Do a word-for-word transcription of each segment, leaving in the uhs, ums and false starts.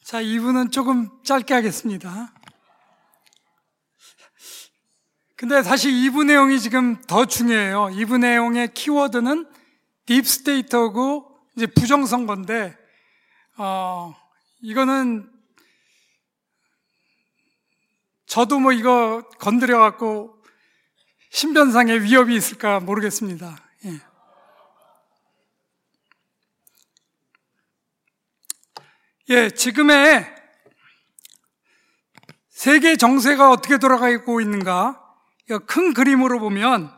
자, 이 부는 조금 짧게 하겠습니다. 근데 사실 이 부 내용이 지금 더 중요해요. 이 부 내용의 키워드는 딥스테이트하고 이제 부정선거인데, 어, 이거는 저도 뭐 이거 건드려갖고 신변상의 위협이 있을까 모르겠습니다. 예. 예, 지금의 세계 정세가 어떻게 돌아가고 있는가? 큰 그림으로 보면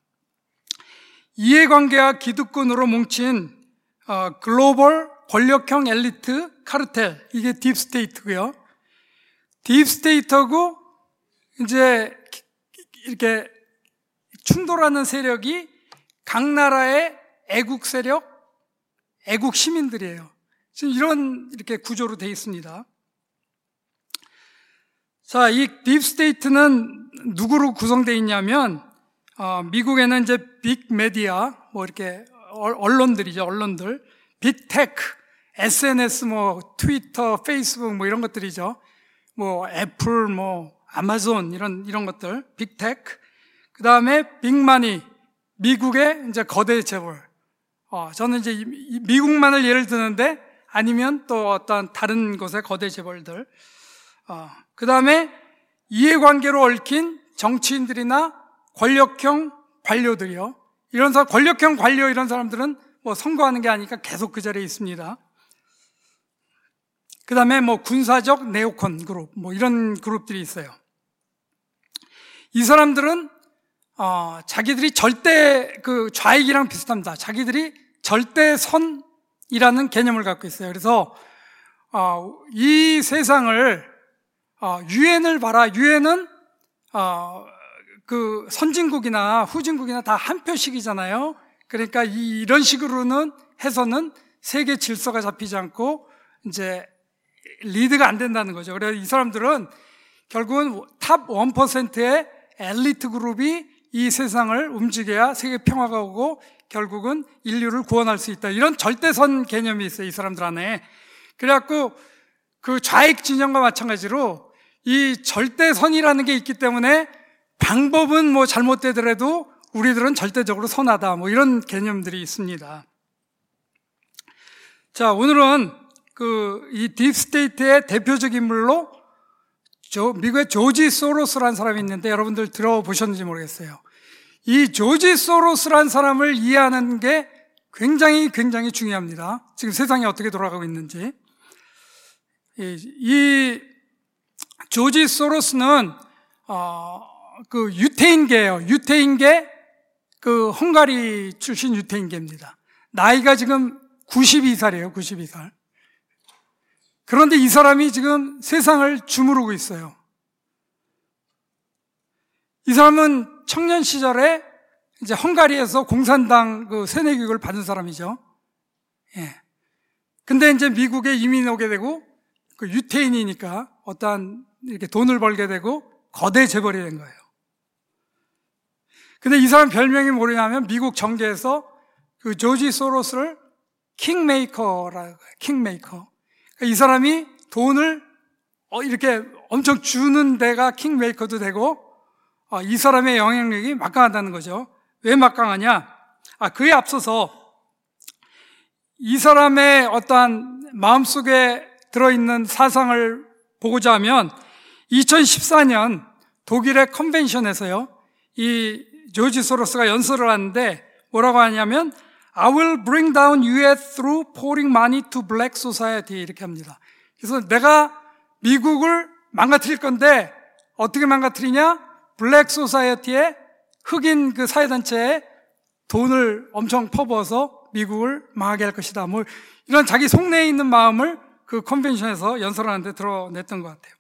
이해관계와 기득권으로 뭉친 어, 글로벌 권력형 엘리트 카르텔, 이게 딥스테이트고요. 딥스테이트하고 이제 이렇게 충돌하는 세력이 각 나라의 애국 세력, 애국 시민들이에요. 지금 이런 이렇게 구조로 되어 있습니다. 자, 이 딥스테이트는 누구로 구성되어 있냐면, 어, 미국에는 이제 빅 메디아, 뭐 이렇게 언론들이죠, 언론들. 빅테크, 에스엔에스, 뭐 트위터, 페이스북 뭐 이런 것들이죠. 뭐 애플, 뭐 아마존 이런 이런 것들, 빅테크. 그 다음에 빅마니, 미국의 이제 거대 재벌. 어, 저는 이제 미국만을 예를 드는데 아니면 또 어떤 다른 곳의 거대 재벌들. 어, 그 다음에 이해관계로 얽힌 정치인들이나 권력형 관료들이요. 이런 사람, 권력형 관료 이런 사람들은 뭐 선거하는 게 아니니까 계속 그 자리에 있습니다. 그 다음에 뭐 군사적 네오콘 그룹, 뭐 이런 그룹들이 있어요. 이 사람들은, 어, 자기들이 절대 그 좌익이랑 비슷합니다. 자기들이 절대선이라는 개념을 갖고 있어요. 그래서, 어, 이 세상을, 어, 유엔을 봐라. 유엔은, 어, 그 선진국이나 후진국이나 다 한 표씩이잖아요. 그러니까 이, 이런 식으로는 해서는 세계 질서가 잡히지 않고 이제 리드가 안 된다는 거죠. 그래서 이 사람들은 결국은 탑 일 퍼센트의 엘리트 그룹이 이 세상을 움직여야 세계 평화가 오고 결국은 인류를 구원할 수 있다. 이런 절대선 개념이 있어요, 이 사람들 안에. 그래갖고 그 좌익 진영과 마찬가지로 이 절대선이라는 게 있기 때문에 방법은 뭐 잘못되더라도 우리들은 절대적으로 선하다. 뭐 이런 개념들이 있습니다. 자, 오늘은 그 이 딥스테이트의 대표적 인물로 조, 미국의 조지 소로스라는 사람이 있는데 여러분들 들어보셨는지 모르겠어요. 이 조지 소로스라는 사람을 이해하는 게 굉장히 굉장히 중요합니다. 지금 세상이 어떻게 돌아가고 있는지. 이, 이 조지 소로스는 어, 그 유태인계예요. 유태인계 그 헝가리 출신 유태인계입니다. 나이가 지금 구십이 살이에요. 구십이 살. 그런데 이 사람이 지금 세상을 주무르고 있어요. 이 사람은 청년 시절에 이제 헝가리에서 공산당 그 세뇌 교육을 받은 사람이죠. 예. 근데 이제 미국에 이민 오게 되고 그 유태인이니까 어떠한 이렇게 돈을 벌게 되고 거대 재벌이 된 거예요. 근데 이 사람 별명이 뭐냐면 미국 정계에서 그 조지 소로스를 킹메이커라고 해요. 킹메이커. 이 사람이 돈을 이렇게 엄청 주는 데가 킹메이커도 되고, 이 사람의 영향력이 막강하다는 거죠. 왜 막강하냐? 아, 그에 앞서서 이 사람의 어떠한 마음속에 들어있는 사상을 보고자 하면 이천십사 년 독일의 컨벤션에서요, 이 조지 소로스가 연설을 하는데 뭐라고 하냐면 I will bring down U S through pouring money to black society 이렇게 합니다. 그래서 내가 미국을 망가뜨릴 건데 어떻게 망가뜨리냐? 블랙 소사이어티에 흑인 그 사회단체에 돈을 엄청 퍼부어서 미국을 망하게 할 것이다. 뭐 이런 자기 속내에 있는 마음을 그 컨벤션에서 연설하는데 드러냈던 것 같아요.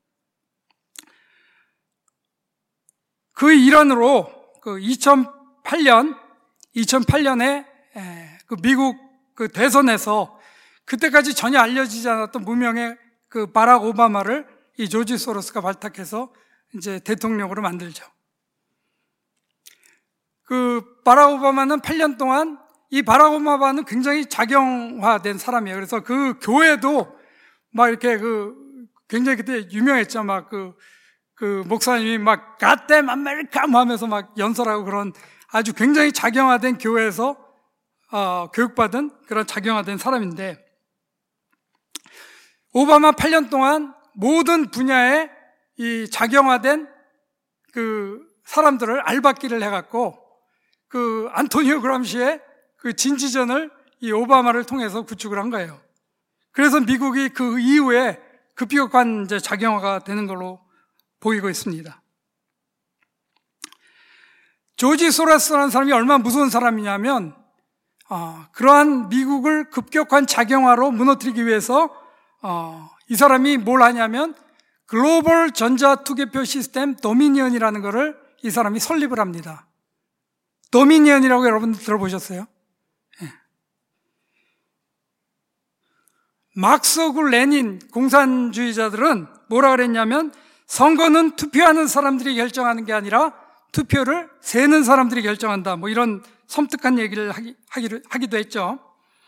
그 일환으로 그 이천팔 년, 이천팔 년에 그 미국 그 대선에서 그때까지 전혀 알려지지 않았던 무명의 그 바락 오바마를 이 조지 소로스가 발탁해서 이제 대통령으로 만들죠. 그 바락 오바마는 팔 년 동안 이 바락 오바마는 굉장히 작용화된 사람이에요. 그래서 그 교회도 막 이렇게 그, 굉장히 그때 유명했죠. 막 그, 그 목사님이 막 God damn America 하면서 막 연설하고 그런 아주 굉장히 작용화된 교회에서 어, 교육받은 그런 작용화된 사람인데, 오바마 팔 년 동안 모든 분야에 이 작용화된 그 사람들을 알박기를 해갖고 그 안토니오 그람시의 그 진지전을 이 오바마를 통해서 구축을 한 거예요. 그래서 미국이 그 이후에 급격한 이제 작용화가 되는 걸로 보이고 있습니다. 조지 소로스라는 사람이 얼마나 무서운 사람이냐면, 어, 그러한 미국을 급격한 작용화로 무너뜨리기 위해서 어, 이 사람이 뭘 하냐면 글로벌 전자투개표 시스템 도미니언이라는 것을 이 사람이 설립을 합니다. 도미니언이라고 여러분들 들어보셨어요? 네. 막스하고 레닌 공산주의자들은 뭐라 그랬냐면, 선거는 투표하는 사람들이 결정하는 게 아니라 투표를 세는 사람들이 결정한다. 뭐 이런 섬뜩한 얘기를 하기, 하기로, 하기도 했죠.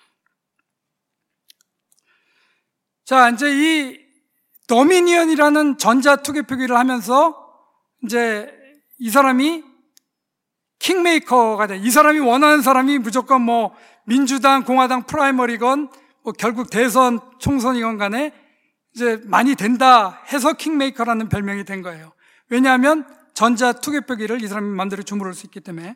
자, 이제 이 도미니언이라는 전자투개표기를 하면서 이제 이 사람이 킹메이커가 돼. 이 사람이 원하는 사람이 무조건 뭐 민주당, 공화당 프라이머리건 뭐 결국 대선, 총선이건 간에 이제 많이 된다 해서 킹메이커라는 별명이 된 거예요. 왜냐하면 전자투개표기를 이 사람이 마음대로 주무를 수 있기 때문에.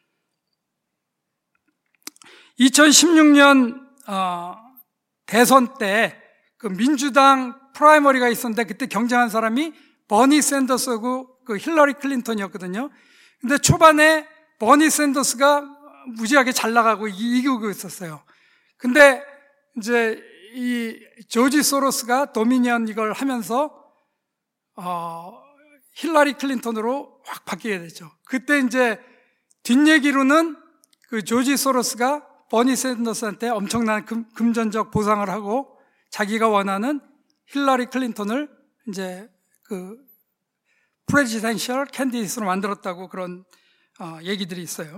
이천십육 년 어, 대선 때 그 민주당 프라이머리가 있었는데, 그때 경쟁한 사람이 버니 샌더스하고 그 힐러리 클린턴이었거든요. 근데 초반에 버니 샌더스가 무지하게 잘 나가고 이기고 있었어요. 근데 이제 이 조지 소로스가 도미니언 이걸 하면서 어, 힐러리 클린턴으로 확 바뀌게 되죠. 그때 이제 뒷얘기로는 그 조지 소로스가 버니 샌더스한테 엄청난 금, 금전적 보상을 하고 자기가 원하는 힐러리 클린턴을 이제 그 프레지던셜 캔디데이트로 만들었다고 그런 어, 얘기들이 있어요.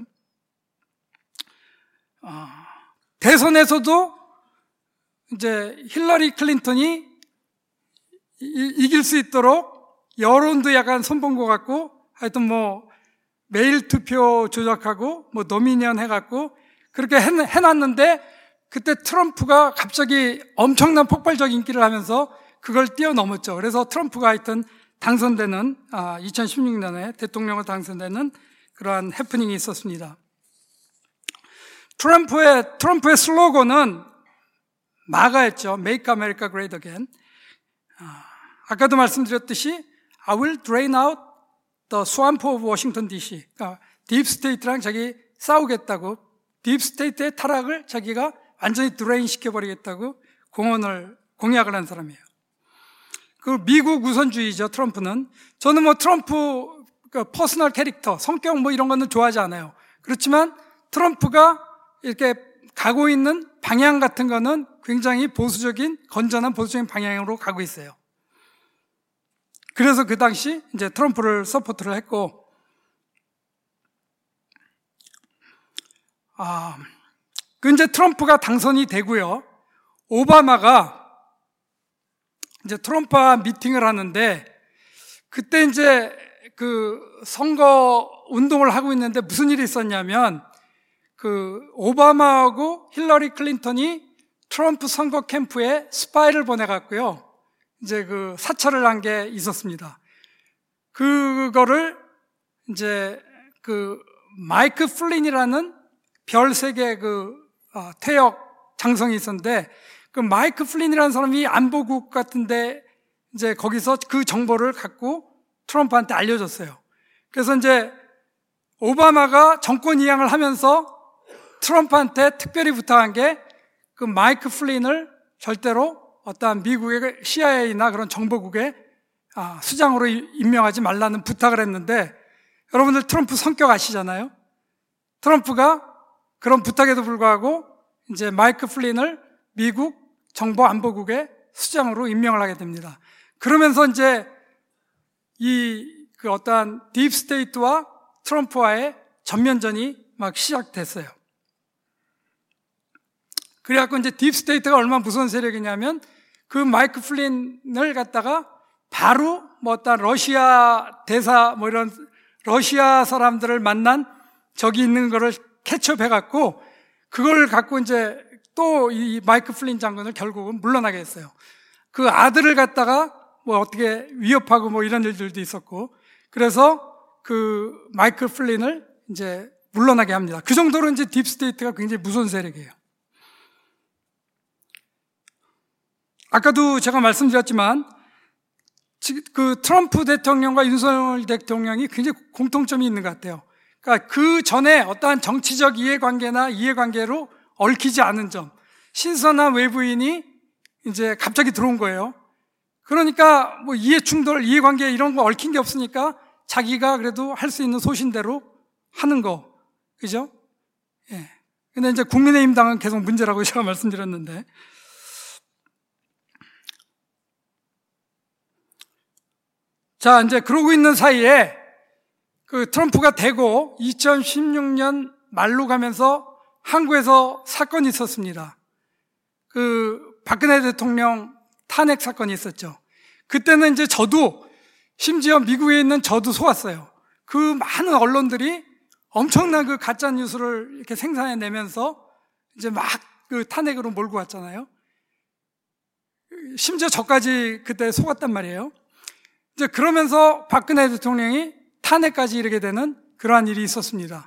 어, 대선에서도 이제 힐러리 클린턴이 이, 이길 수 있도록 여론도 약간 손본 것 같고, 하여튼 뭐 메일 투표 조작하고 뭐 도미니언 해갖고 그렇게 해, 해놨는데, 그때 트럼프가 갑자기 엄청난 폭발적 인기를 하면서 그걸 뛰어넘었죠. 그래서 트럼프가 하여튼 당선되는, 아, 이천십육 년에 대통령으로 당선되는 그러한 해프닝이 있었습니다. 트럼프의, 트럼프의 슬로건은 마가였죠. Make America Great Again. 아, 아까도 말씀드렸듯이 I will drain out the swamp of Washington 디씨. 그러니까 딥스테이트랑 자기 싸우겠다고, 딥스테이트의 타락을 자기가 완전히 드레인 시켜버리겠다고 공언을, 공약을 한 사람이에요. 그 미국 우선주의죠, 트럼프는. 저는 뭐 트럼프 그 퍼스널 캐릭터, 성격 뭐 이런 거는 좋아하지 않아요. 그렇지만 트럼프가 이렇게 가고 있는 방향 같은 거는 굉장히 보수적인, 건전한 보수적인 방향으로 가고 있어요. 그래서 그 당시 이제 트럼프를 서포트를 했고, 아, 그 이제 트럼프가 당선이 되고요. 오바마가 이제 트럼프와 미팅을 하는데, 그때 이제 그 선거 운동을 하고 있는데 무슨 일이 있었냐면, 그 오바마하고 힐러리 클린턴이 트럼프 선거 캠프에 스파이를 보내갔고요. 이제 그 사찰을 한 게 있었습니다. 그거를 이제 그 마이크 플린이라는 별 세 개 그 어, 태역 장성이 있었는데, 그 마이크 플린이라는 사람이 안보국 같은데 이제 거기서 그 정보를 갖고 트럼프한테 알려줬어요. 그래서 이제 오바마가 정권 이양을 하면서 트럼프한테 특별히 부탁한 게 그 마이크 플린을 절대로 어떠한 미국의 씨아이에이나 그런 정보국의 아, 수장으로 임명하지 말라는 부탁을 했는데, 여러분들 트럼프 성격 아시잖아요. 트럼프가 그런 부탁에도 불구하고 이제 마이크 플린을 미국 정보안보국의 수장으로 임명을 하게 됩니다. 그러면서 이제 이 그 어떠한 딥스테이트와 트럼프와의 전면전이 막 시작됐어요. 그래갖고 이제 딥스테이트가 얼마나 무서운 세력이냐면, 그 마이크 플린을 갖다가 바로 뭐 어떤 러시아 대사 뭐 이런 러시아 사람들을 만난 저기 있는 거를 캐치업해 갖고 그걸 갖고 이제 또 이 마이크 플린 장군을 결국은 물러나게 했어요. 그 아들을 갖다가 뭐 어떻게 위협하고 뭐 이런 일들도 있었고, 그래서 그 마이클 플린을 이제 물러나게 합니다. 그 정도로 이제 딥스테이트가 굉장히 무서운 세력이에요. 아까도 제가 말씀드렸지만 그 트럼프 대통령과 윤석열 대통령이 굉장히 공통점이 있는 것 같아요. 그러니까 그 전에 어떠한 정치적 이해관계나 이해관계로 얽히지 않은 점, 신선한 외부인이 이제 갑자기 들어온 거예요. 그러니까 뭐 이해 충돌, 이해관계 이런 거 얽힌 게 없으니까 자기가 그래도 할 수 있는 소신대로 하는 거, 그죠? 예. 근데 이제 국민의힘 당은 계속 문제라고 제가 말씀드렸는데, 자, 이제 그러고 있는 사이에 그 트럼프가 되고 이천십육 년 말로 가면서 한국에서 사건이 있었습니다. 그 박근혜 대통령 탄핵 사건이 있었죠. 그때는 이제 저도, 심지어 미국에 있는 저도 속았어요. 그 많은 언론들이 엄청난 그 가짜 뉴스를 이렇게 생산해내면서 이제 막 그 탄핵으로 몰고 왔잖아요. 심지어 저까지 그때 속았단 말이에요. 이제 그러면서 박근혜 대통령이 탄핵까지 이르게 되는 그러한 일이 있었습니다.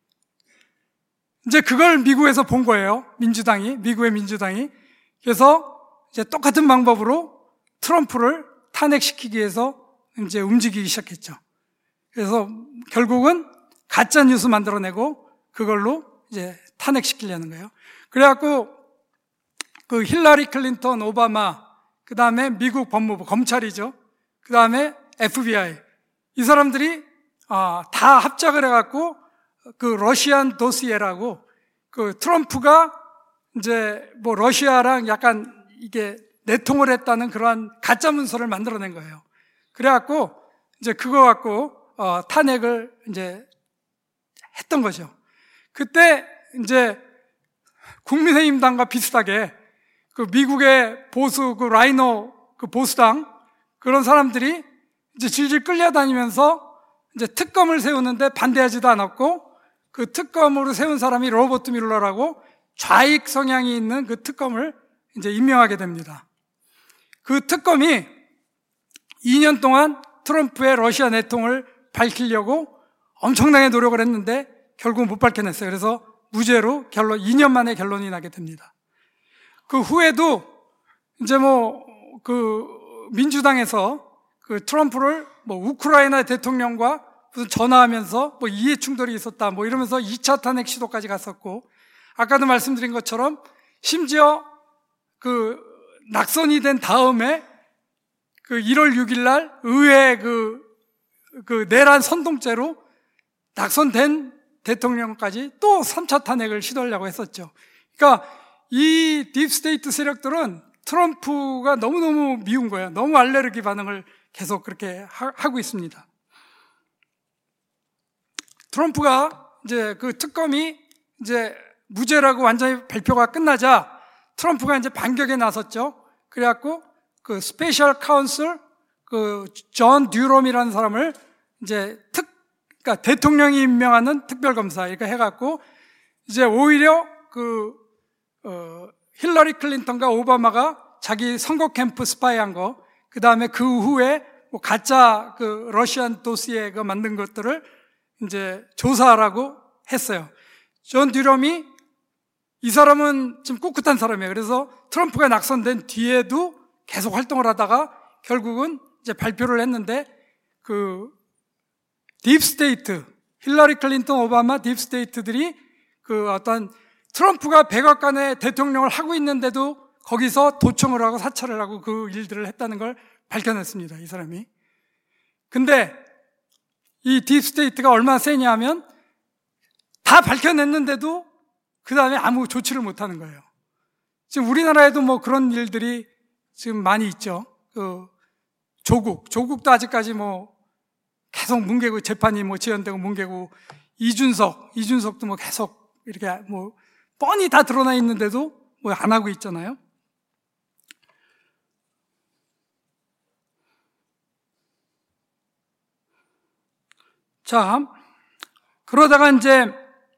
이제 그걸 미국에서 본 거예요. 민주당이, 미국의 민주당이. 그래서 이제 똑같은 방법으로 트럼프를 탄핵시키기 위해서 이제 움직이기 시작했죠. 그래서 결국은 가짜 뉴스 만들어내고 그걸로 이제 탄핵시키려는 거예요. 그래갖고 그 힐러리 클린턴, 오바마, 그 다음에 미국 법무부, 검찰이죠. 그 다음에 에프비아이. 이 사람들이 아, 다 합작을 해갖고 그 러시안 도시에라고 그 트럼프가 이제 뭐 러시아랑 약간 이게 내통을 했다는 그러한 가짜 문서를 만들어낸 거예요. 그래갖고 이제 그거 갖고 어, 탄핵을 이제 했던 거죠. 그때 이제 국민의힘 당과 비슷하게 그 미국의 보수 그 라이노 그 보수당 그런 사람들이 이제 질질 끌려다니면서 이제 특검을 세우는데 반대하지도 않았고, 그 특검으로 세운 사람이 로버트 뮬러라고 좌익 성향이 있는 그 특검을 이제 임명하게 됩니다. 그 특검이 이 년 동안 트럼프의 러시아 내통을 밝히려고 엄청나게 노력을 했는데 결국 못 밝혀냈어요. 그래서 무죄로 결론, 이 년 만에 결론이 나게 됩니다. 그 후에도 이제 뭐 그 민주당에서 그 트럼프를 뭐 우크라이나 대통령과 무슨 전화하면서 뭐 이해 충돌이 있었다 뭐 이러면서 이 차 탄핵 시도까지 갔었고, 아까도 말씀드린 것처럼 심지어 그 낙선이 된 다음에 그 일월 육일 날 의회 그, 그 내란 선동죄로 낙선된 대통령까지 또 삼 차 탄핵을 시도하려고 했었죠. 그러니까 이 딥스테이트 세력들은 트럼프가 너무너무 미운 거예요. 너무 알레르기 반응을 계속 그렇게 하, 하고 있습니다. 트럼프가 이제 그 특검이 이제 무죄라고 완전히 발표가 끝나자 트럼프가 이제 반격에 나섰죠. 그래갖고 그 스페셜 카운슬 그 존 듀롬이라는 사람을 이제 특, 그러니까 대통령이 임명하는 특별검사 이렇게 해갖고 이제 오히려 그, 어, 힐러리 클린턴과 오바마가 자기 선거 캠프 스파이한 거, 그 다음에 그 후에 뭐 가짜 그 러시안 도시에가 만든 것들을 이제 조사하라고 했어요. 존 듀럼이 이 사람은 좀 꿋꿋한 사람이에요. 그래서 트럼프가 낙선된 뒤에도 계속 활동을 하다가 결국은 이제 발표를 했는데 그 딥스테이트, 힐러리 클린턴, 오바마 딥스테이트들이 그 어떤 트럼프가 백악관에 대통령을 하고 있는데도 거기서 도청을 하고 사찰을 하고 그 일들을 했다는 걸 밝혀냈습니다. 이 사람이. 근데 이 딥스테이트가 얼마나 세냐 하면 다 밝혀냈는데도 그 다음에 아무 조치를 못하는 거예요. 지금 우리나라에도 뭐 그런 일들이 지금 많이 있죠. 그 조국, 조국도 아직까지 뭐 계속 뭉개고 재판이 뭐 지연되고 뭉개고, 이준석, 이준석도 뭐 계속 이렇게 뭐 뻔히 다 드러나 있는데도 뭐 안 하고 있잖아요. 자, 그러다가 이제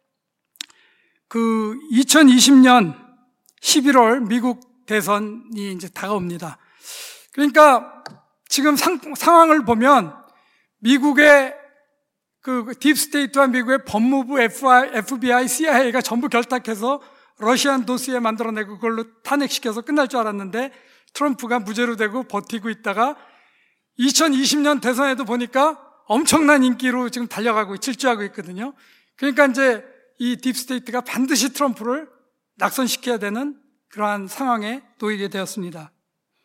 그 이천이십 년 십일월 미국 대선이 이제 다가옵니다. 그러니까 지금 상, 상황을 보면 미국의 그 딥스테이트와 미국의 법무부, 에프비아이, 씨아이에이가 전부 결탁해서 러시안 도시에 만들어내고 그걸로 탄핵시켜서 끝날 줄 알았는데 트럼프가 무죄로 되고 버티고 있다가 이천이십 년 대선에도 보니까 엄청난 인기로 지금 달려가고 질주하고 있거든요. 그러니까 이제 이 딥스테이트가 반드시 트럼프를 낙선시켜야 되는 그러한 상황에 놓이게 되었습니다.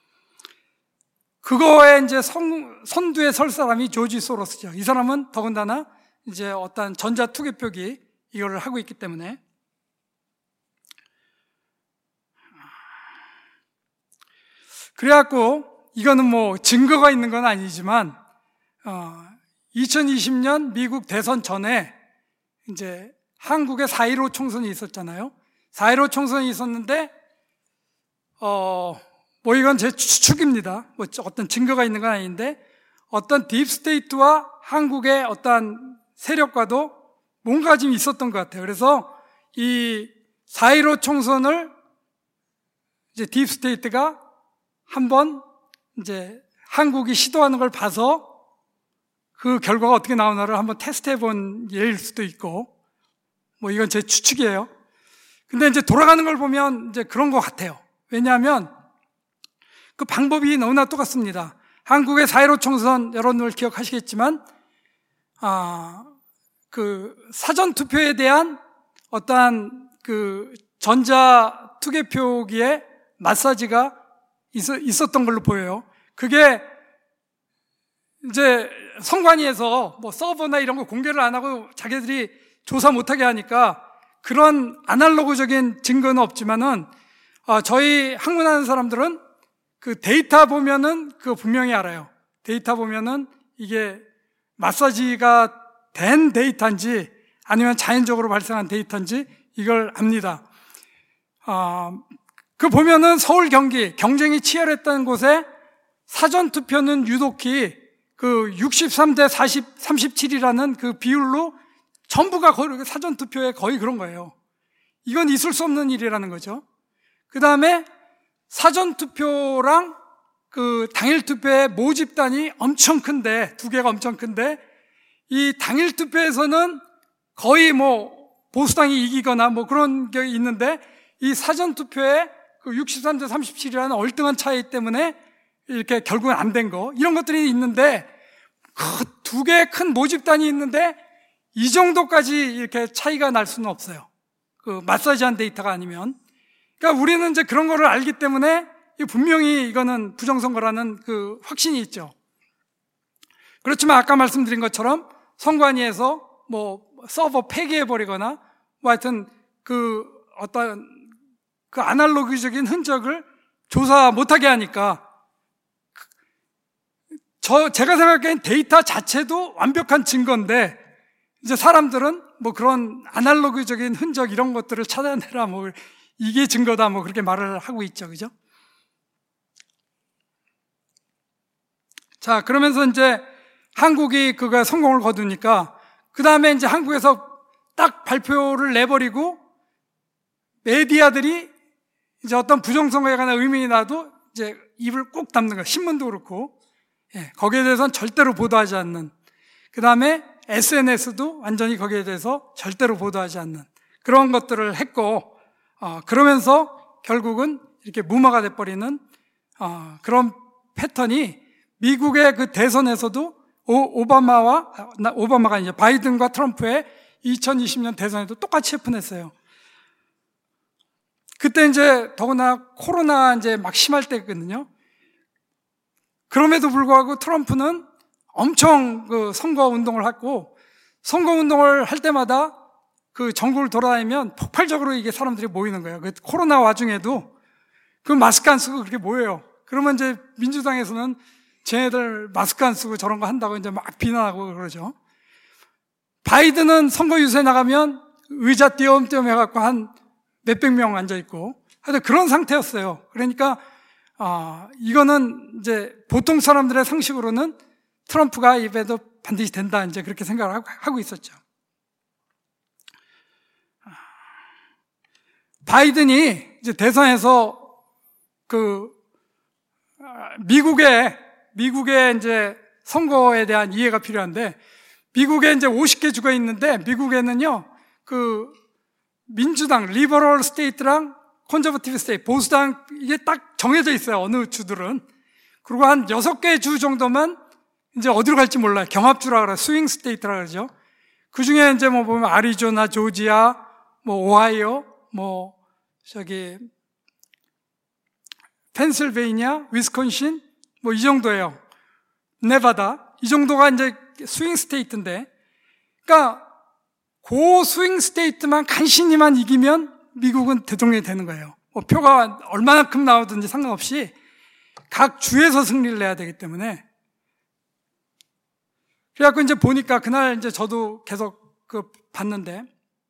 그거에 이제 선, 선두에 설 사람이 조지 소로스죠. 이 사람은 더군다나 이제 어떤 전자투개표기 이거를 하고 있기 때문에. 그래갖고 이거는 뭐 증거가 있는 건 아니지만 어, 이천이십 년 미국 대선 전에 이제 한국에 사 일오 총선이 있었잖아요. 사 일오 총선이 있었는데 어, 뭐 이건 제 추측입니다. 뭐 어떤 증거가 있는 건 아닌데 어떤 딥스테이트와 한국의 어떤 세력과도 뭔가 좀 있었던 것 같아요. 그래서 이 사 일오 총선을 이제 딥스테이트가 한번 이제 한국이 시도하는 걸 봐서 그 결과가 어떻게 나오나를 한번 테스트해 본 예일 수도 있고, 뭐 이건 제 추측이에요. 근데 이제 돌아가는 걸 보면 이제 그런 것 같아요. 왜냐하면 그 방법이 너무나 똑같습니다. 한국의 사 일오 총선 여러분들 기억하시겠지만, 아, 그 사전투표에 대한 어떠한 그 전자투개표기에 마사지가 있었던 걸로 보여요. 그게 이제 선관위에서 뭐 서버나 이런 거 공개를 안 하고 자기들이 조사 못하게 하니까 그런 아날로그적인 증거는 없지만은 어, 저희 학문하는 사람들은 그 데이터 보면은 그거 분명히 알아요. 데이터 보면은 이게 마사지가 된 데이터인지 아니면 자연적으로 발생한 데이터인지 이걸 압니다. 어, 그 보면은 서울, 경기 경쟁이 치열했던 곳에 사전투표는 유독히 그 육십삼 대 사십, 삼십칠이라는 그 비율로 전부가 거의 사전투표에 거의 그런 거예요. 이건 있을 수 없는 일이라는 거죠. 그 다음에 사전투표랑 그 당일투표의 모집단이 엄청 큰데, 두 개가 엄청 큰데, 이 당일투표에서는 거의 뭐 보수당이 이기거나 뭐 그런 게 있는데, 이 사전투표에 그 육십삼 대 삼십칠이라는 얼등한 차이 때문에 이렇게 결국은 안 된 거, 이런 것들이 있는데, 그 두 개의 큰 모집단이 있는데 이 정도까지 이렇게 차이가 날 수는 없어요. 그 마사지한 데이터가 아니면. 그러니까 우리는 이제 그런 거를 알기 때문에 분명히 이거는 부정선거라는 그 확신이 있죠. 그렇지만 아까 말씀드린 것처럼 선관위에서 뭐 서버 폐기해버리거나 뭐 하여튼 그 어떤 그 아날로그적인 흔적을 조사 못하게 하니까 저, 제가 생각하기엔 데이터 자체도 완벽한 증거인데 이제 사람들은 뭐 그런 아날로그적인 흔적 이런 것들을 찾아내라 뭐 이게 증거다 뭐 그렇게 말을 하고 있죠. 그죠? 자, 그러면서 이제 한국이 그거 성공을 거두니까 그 다음에 이제 한국에서 딱 발표를 내버리고 메디아들이 이제 어떤 부정선거에 관한 의문이 나도 이제 입을 꼭 닫는 거예요. 신문도 그렇고. 예, 거기에 대해서는 절대로 보도하지 않는. 그 다음에 에스엔에스도 완전히 거기에 대해서 절대로 보도하지 않는 그런 것들을 했고, 어, 그러면서 결국은 이렇게 무마가 돼버리는 어, 그런 패턴이 미국의 그 대선에서도 오, 오바마와, 오바마가 이제 바이든과 트럼프의 이천이십 년 대선에도 똑같이 해픈했어요. 그때 이제 더구나 코로나 이제 막 심할 때거든요. 그럼에도 불구하고 트럼프는 엄청 그 선거 운동을 했고, 선거 운동을 할 때마다 그 전국을 돌아다니면 폭발적으로 이게 사람들이 모이는 거예요. 그 코로나 와중에도 그 마스크 안 쓰고 그렇게 모여요. 그러면 이제 민주당에서는 쟤네들 마스크 안 쓰고 저런 거 한다고 이제 막 비난하고 그러죠. 바이든은 선거 유세 나가면 의자 띄엄띄엄 해갖고 한 몇백 명 앉아있고, 하여튼 그런 상태였어요. 그러니까, 아, 이거는 이제 보통 사람들의 상식으로는 트럼프가 입에도 반드시 된다, 이제 그렇게 생각을 하고, 하고 있었죠. 바이든이 이제 대선에서 그 미국의 미국의 이제 선거에 대한 이해가 필요한데, 미국에 이제 오십 개 주가 있는데, 미국에는요 그 민주당 리버럴 스테이트랑 컨저버티브 스테이트 보수당 이게 딱 정해져 있어요. 어느 주들은. 그리고 한 여섯 개 주 정도만 이제 어디로 갈지 몰라요. 경합주라 그래요. 스윙 스테이트라 그러죠. 그 중에 이제 뭐 보면 아리조나, 조지아, 뭐 오하이오, 뭐 저기 펜실베이니아, 위스콘신 뭐 이 정도예요. 네바다 이 정도가 이제 스윙 스테이트인데, 그러니까 그 스윙 스테이트만 간신히만 이기면 미국은 대통령이 되는 거예요. 뭐 표가 얼마나큼 나오든지 상관없이 각 주에서 승리를 내야 되기 때문에. 그래갖고 이제 보니까 그날 이제 저도 계속 그 봤는데,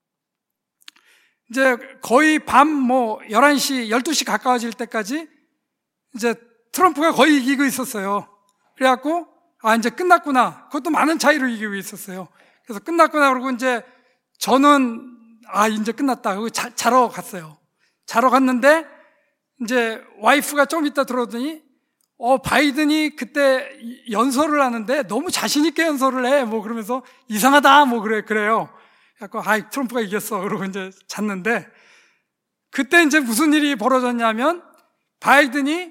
이제 거의 밤 뭐 열한 시, 열두 시 가까워질 때까지 이제 트럼프가 거의 이기고 있었어요. 그래갖고 아 이제 끝났구나. 그것도 많은 차이로 이기고 있었어요. 그래서 끝났구나 그러고 이제 저는 아 이제 끝났다. 그리고 자, 자러 갔어요. 자러 갔는데 이제 와이프가 좀 이따 들어오더니 어 바이든이 그때 연설을 하는데 너무 자신 있게 연설을 해. 뭐 그러면서 이상하다. 뭐 그래 그래요. 그래갖고 아 트럼프가 이겼어. 그러고 이제 잤는데, 그때 이제 무슨 일이 벌어졌냐면 바이든이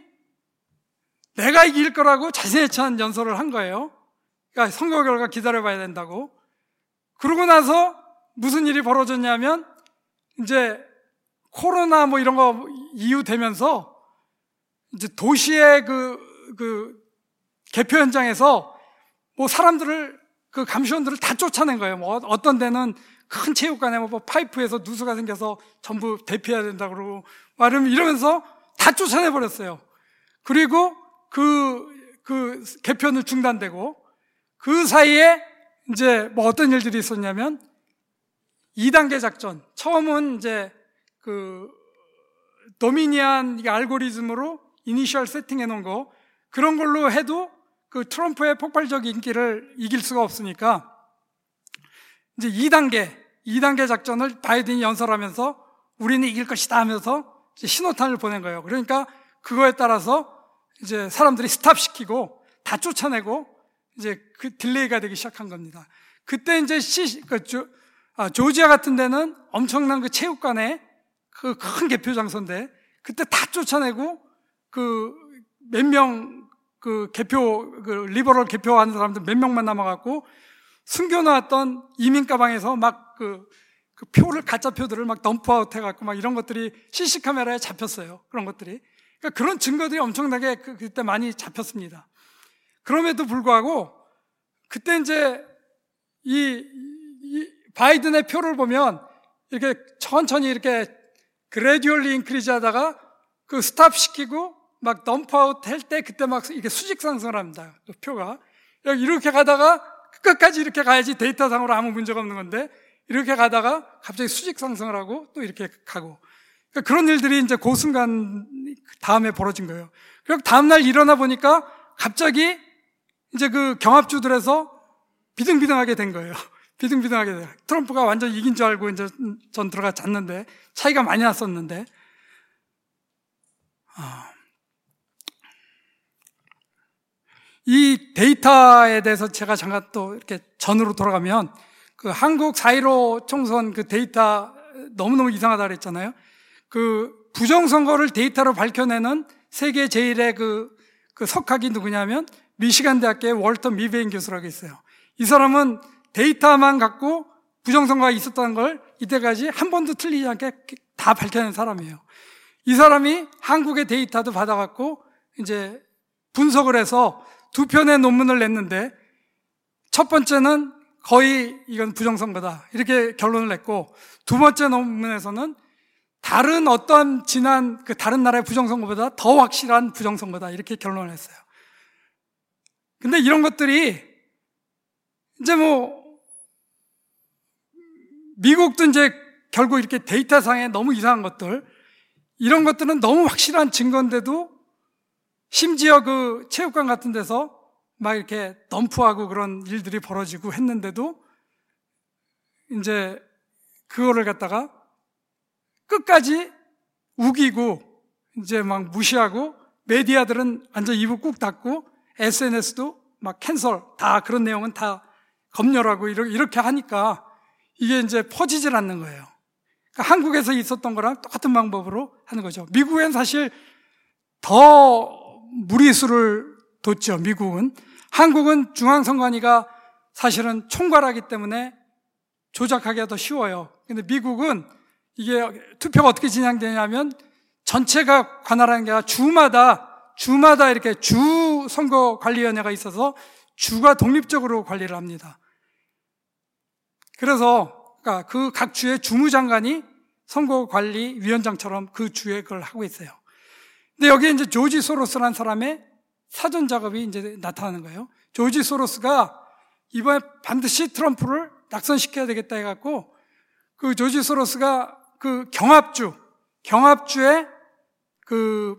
내가 이길 거라고 자신의 찬 연설을 한 거예요. 그러니까 선거 결과 기다려봐야 된다고. 그러고 나서 무슨 일이 벌어졌냐면 이제 코로나 뭐 이런 거 이후 되면서 이제 도시의 그, 그 개표 현장에서 뭐 사람들을 그 감시원들을 다 쫓아낸 거예요. 뭐 어떤 데는 큰 체육관에 뭐 파이프에서 누수가 생겨서 전부 대피해야 된다 그러고 말하면 이러면서 다 쫓아내 버렸어요. 그리고 그, 그 개표는 중단되고, 그 사이에 이제 뭐 어떤 일들이 있었냐면 이 단계 작전. 처음은 이제 그 도미니안 알고리즘으로 이니셜 세팅해 놓은 거, 그런 걸로 해도 그 트럼프의 폭발적 인기를 이길 수가 없으니까 이제 이 단계, 이 단계 작전을 바이든이 연설하면서 우리는 이길 것이다 하면서 이제 신호탄을 보낸 거예요. 그러니까 그거에 따라서 이제 사람들이 스탑시키고 다 쫓아내고 이제 그 딜레이가 되기 시작한 겁니다. 그때 이제 시, 그 조, 아, 조지아 같은 데는 엄청난 그 체육관에 그 큰 개표 장소인데 그때 다 쫓아내고 그 몇 명 그 개표 그 리버럴 개표하는 사람들 몇 명만 남아갖고 숨겨놓았던 이민 가방에서 막 그 그 표를 가짜 표들을 막 덤프아웃 해갖고 막 이런 것들이 씨씨 카메라에 잡혔어요. 그런 것들이. 그러니까 그런 증거들이 엄청나게 그, 그때 많이 잡혔습니다. 그럼에도 불구하고 그때 이제 이, 이 바이든의 표를 보면 이렇게 천천히 이렇게 그래듀얼리 인크리즈 하다가 그 스탑 시키고 막 덤프아웃 할 때 그때 막 이렇게 수직 상승을 합니다. 그 표가. 이렇게 가다가 끝까지 이렇게 가야지 데이터상으로 아무 문제가 없는 건데 이렇게 가다가 갑자기 수직 상승을 하고 또 이렇게 가고. 그러니까 그런 일들이 이제 그 순간 다음에 벌어진 거예요. 그리고 다음날 일어나 보니까 갑자기 이제 그 경합주들에서 비등비등하게 된 거예요. 비등비등하게 돼요. 트럼프가 완전 이긴 줄 알고 이제 전 들어가 잤는데 차이가 많이 났었는데. 이 데이터에 대해서 제가 잠깐 또 이렇게 전으로 돌아가면 그 한국 사 일오 총선 그 데이터 너무너무 이상하다 그랬잖아요. 그 부정선거를 데이터로 밝혀내는 세계 제일의 그, 그 석학이 누구냐면 미시간 대학교의 월터 미베인 교수라고 있어요. 이 사람은 데이터만 갖고 부정선거가 있었다는 걸 이때까지 한 번도 틀리지 않게 다 밝혀낸 사람이에요. 이 사람이 한국의 데이터도 받아갖고 이제 분석을 해서 두 편의 논문을 냈는데 첫 번째는 거의 이건 부정선거다 이렇게 결론을 냈고, 두 번째 논문에서는 다른 어떤 지난 그 다른 나라의 부정선거보다 더 확실한 부정선거다 이렇게 결론을 했어요. 근데 이런 것들이 이제 뭐 미국도 이제 결국 이렇게 데이터상에 너무 이상한 것들, 이런 것들은 너무 확실한 증거인데도 심지어 그 체육관 같은 데서 막 이렇게 덤프하고 그런 일들이 벌어지고 했는데도 이제 그거를 갖다가 끝까지 우기고 이제 막 무시하고 메디아들은 완전 입을 꾹 닫고 에스엔에스도 막 캔슬 다 그런 내용은 다 검열하고 이렇게 하니까 이게 이제 퍼지질 않는 거예요. 그러니까 한국에서 있었던 거랑 똑같은 방법으로 하는 거죠. 미국엔 사실 더 무리수를 뒀죠. 미국은. 한국은 중앙선관위가 사실은 총괄하기 때문에 조작하기가 더 쉬워요. 근데 미국은 이게 투표가 어떻게 진행되냐면 전체가 관할하는 게 아니라 주마다 주마다 이렇게 주 선거관리위원회가 있어서 주가 독립적으로 관리를 합니다. 그래서 그러니까 그 각 주의 주무장관이 선거관리위원장처럼 그 주에 그걸 하고 있어요. 근데 여기에 이제 조지 소로스라는 사람의 사전 작업이 이제 나타나는 거예요. 조지 소로스가 이번에 반드시 트럼프를 낙선시켜야 되겠다 해갖고 그 조지 소로스가 그 경합주, 경합주의 그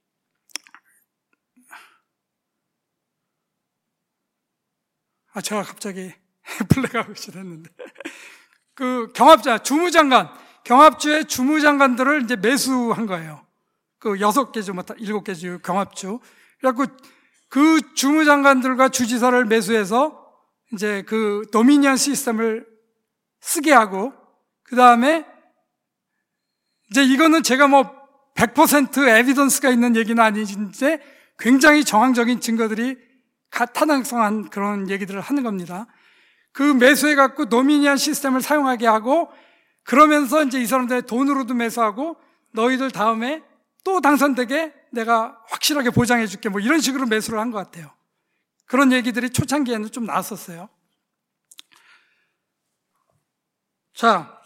아, 제가 갑자기 블랙아웃이 됐는데. 그 경합자, 주무장관, 경합주의 주무장관들을 이제 매수한 거예요. 그 여섯 개 주, 일곱 개 주 경합주. 그래갖고 그 주무장관들과 주지사를 매수해서 이제 그 도미니언 시스템을 쓰게 하고, 그 다음에 이제 이거는 제가 뭐 백 퍼센트 에비던스가 있는 얘기는 아니진데 굉장히 정황적인 증거들이 타당성한 그런 얘기들을 하는 겁니다. 그 매수해갖고 도미니언 시스템을 사용하게 하고, 그러면서 이제 이 사람들의 돈으로도 매수하고, 너희들 다음에 또 당선되게 내가 확실하게 보장해줄게, 뭐 이런 식으로 매수를 한 것 같아요. 그런 얘기들이 초창기에는 좀 나왔었어요. 자,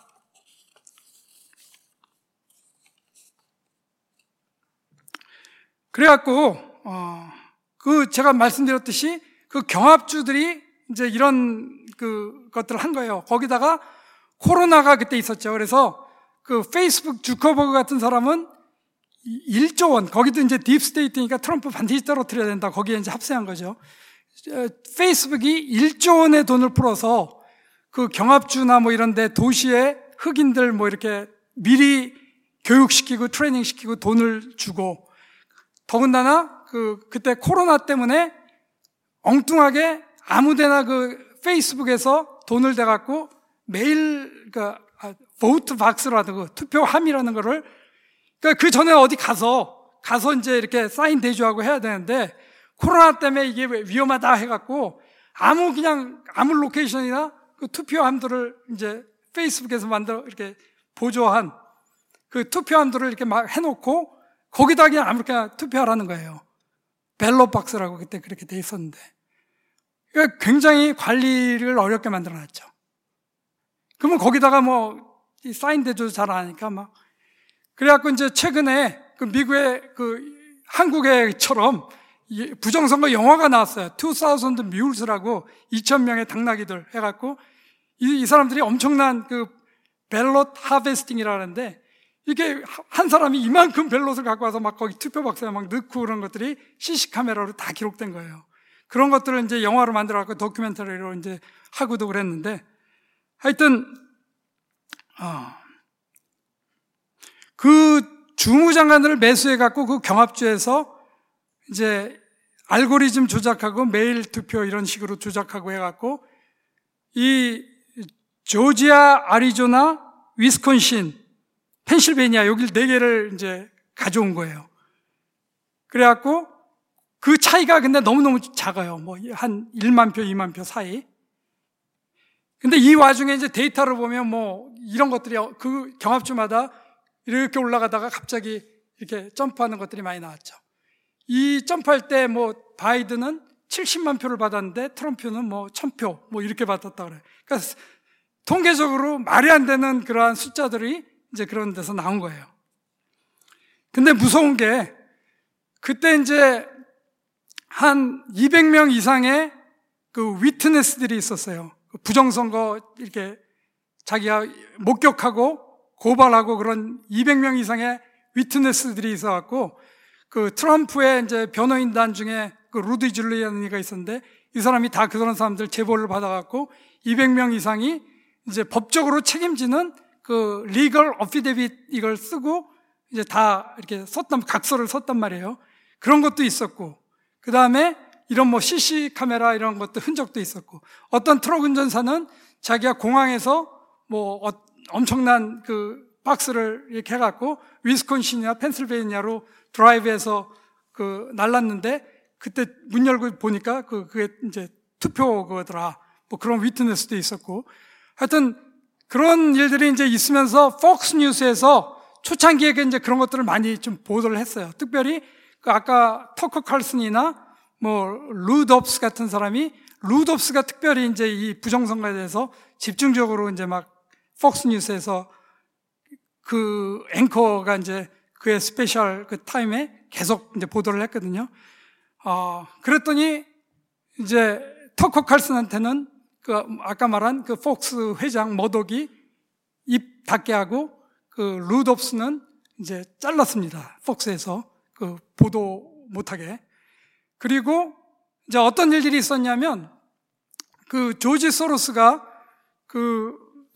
그래갖고 어, 그 제가 말씀드렸듯이 그 경합주들이 이제 이런 그 것들을 한 거예요. 거기다가 코로나가 그때 있었죠. 그래서 그 페이스북 주커버그 같은 사람은 일조 원, 거기도 이제 딥스테이트니까 트럼프 반드시 떨어뜨려야 된다. 거기에 이제 합세한 거죠. 페이스북이 일조 원의 돈을 풀어서 그 경합주나 뭐 이런 데 도시의 흑인들 뭐 이렇게 미리 교육시키고 트레이닝 시키고 돈을 주고, 더군다나 그 그때 코로나 때문에 엉뚱하게 아무데나 그 페이스북에서 돈을 대갖고 매일 그 보트 박스라는 그 투표함이라는 거를, 그러니까 그 전에 어디 가서 가서 이제 이렇게 사인 대조하고 해야 되는데 코로나 때문에 이게 위험하다 해갖고 아무 그냥 아무 로케이션이나 그 투표함들을 이제 페이스북에서 만들어 이렇게 보조한 그 투표함들을 이렇게 막 해놓고 거기다 그냥 아무렇게나 투표하라는 거예요. 벨롯 박스라고 그때 그렇게 돼 있었는데, 그러니까 굉장히 관리를 어렵게 만들어놨죠. 그러면 거기다가 뭐 이 사인 대조도 잘 안 하니까 막 그래갖고 이제 최근에 그 미국의 그 한국의처럼 부정선거 영화가 나왔어요. 이천 뮬스라고 이천 명의 당나귀들 해갖고 이, 이 사람들이 엄청난 그 벨롯 하베스팅이라는데, 이게 한 사람이 이만큼 벨롯을 갖고 와서 막 거기 투표 박스에 막 넣고 그런 것들이 씨씨 카메라로 다 기록된 거예요. 그런 것들을 이제 영화로 만들어갖고 다큐멘터리로 이제 하고도 그랬는데, 하여튼, 어, 그 주무장관들을 매수해갖고 그 경합주에서 이제 알고리즘 조작하고 메일 투표 이런 식으로 조작하고 해갖고 이 조지아, 아리조나, 위스콘신, 펜실베니아 여기 네 개를 이제 가져온 거예요. 그래갖고 그 차이가 근데 너무너무 작아요. 뭐 한 일만 표, 이만 표 사이. 근데 이 와중에 이제 데이터를 보면 뭐 이런 것들이 그 경합주마다 이렇게 올라가다가 갑자기 이렇게 점프하는 것들이 많이 나왔죠. 이 점프할 때 뭐 바이든은 칠십만 표를 받았는데 트럼프는 뭐 천 표 뭐 이렇게 받았다 그래요. 그러니까 통계적으로 말이 안 되는 그러한 숫자들이 이제 그런 데서 나온 거예요. 근데 무서운 게 그때 이제 한 이백 명 이상의 그 위트네스들이 있었어요. 부정선거 이렇게 자기가 목격하고 고발하고 그런 이백 명 이상의 위트네스들이 있어갖고 그 트럼프의 이제 변호인단 중에 그 루디 줄리아니가 있었는데 이 사람이 다 그런 사람들 제보를 받아갖고 이백 명 이상이 이제 법적으로 책임지는 그 리걸 어피데빗 이걸 쓰고 이제 다 이렇게 썼단, 각서를 썼단 말이에요. 그런 것도 있었고, 그 다음에 이런 뭐 씨씨 카메라 이런 것도 흔적도 있었고, 어떤 트럭 운전사는 자기가 공항에서 뭐 어, 엄청난 그 박스를 이렇게 해갖고 위스콘신이나 펜실베이니아로 드라이브해서 그 날랐는데 그때 문 열고 보니까 그 그게 이제 투표 그거더라. 뭐 그런 위트네스도 있었고, 하여튼 그런 일들이 이제 있으면서 폭스 뉴스에서 초창기에 이제 그런 것들을 많이 좀 보도를 했어요. 특별히 그 아까 터커 칼슨이나 뭐 루덥스 같은 사람이, 루덥스가 특별히 이제 이 부정선거에 대해서 집중적으로 이제 막 폭스 뉴스에서 그 앵커가 이제 그의 스페셜 그 타임에 계속 이제 보도를 했거든요. 어, 그랬더니 이제 터커 칼슨한테는 그 아까 말한 그 폭스 회장 머독이 입 닫게 하고 그 루덥스는 이제 잘랐습니다. 폭스에서 그 보도 못하게. 그리고 이제 어떤 일들이 있었냐면 그 조지 소로스가 그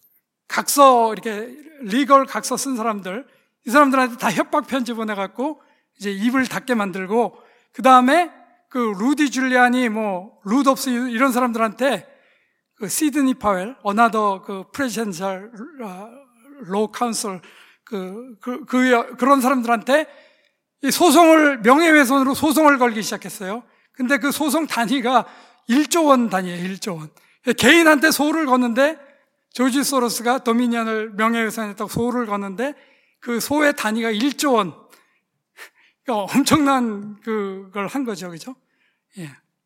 각서 이렇게 리걸 각서 쓴 사람들, 이 사람들한테 다 협박 편지 보내갖고 이제 입을 닫게 만들고, 그 다음에 그 루디 줄리아니 뭐 루덥스 이런 사람들한테 그 시드니 파웰, 어나더 그 프레지던셜 로 카운슬 그, 그, 그, 그런 사람들한테 이 소송을, 명예훼손으로 소송을 걸기 시작했어요. 근데 그 소송 단위가 일조 원 단위예요, 일조 원. 개인한테 소를 거는데, 조지 소로스가 도미니언을 명예훼손했다고 소를 거는데, 그 소의 단위가 일조 원. 그러니까 엄청난 그걸 한 거죠, 그죠? 예.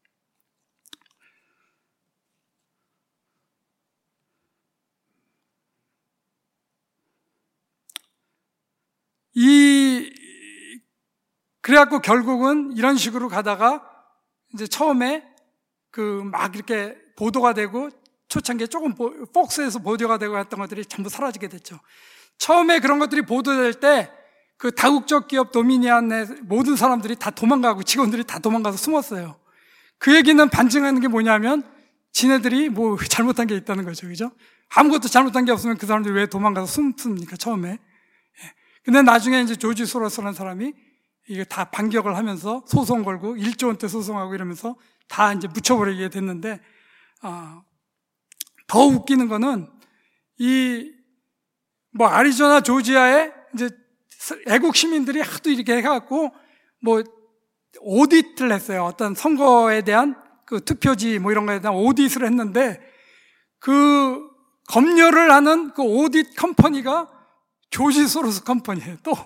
이, 그래갖고 결국은 이런 식으로 가다가 이제 처음에 그 막 이렇게 보도가 되고 초창기에 조금 폭스에서 보도가 되고 했던 것들이 전부 사라지게 됐죠. 처음에 그런 것들이 보도될 때 그 다국적 기업 도미니언의 모든 사람들이 다 도망가고 직원들이 다 도망가서 숨었어요. 그 얘기는 반증하는 게 뭐냐면 지네들이 뭐 잘못한 게 있다는 거죠. 그죠? 아무것도 잘못한 게 없으면 그 사람들이 왜 도망가서 숨습니까? 처음에. 근데 나중에 이제 조지 소로스라는 사람이 이게 다 반격을 하면서 소송 걸고 일조 원대 소송하고 이러면서 다 이제 묻혀버리게 됐는데, 어, 더 웃기는 거는 이 뭐 아리조나 조지아에 이제 애국 시민들이 하도 이렇게 해갖고 뭐 오디트를 했어요. 어떤 선거에 대한 그 투표지 뭐 이런 거에 대한 오디트를 했는데 그 검열을 하는 그 오디트 컴퍼니가 조지 소로스 컴퍼니예요. 또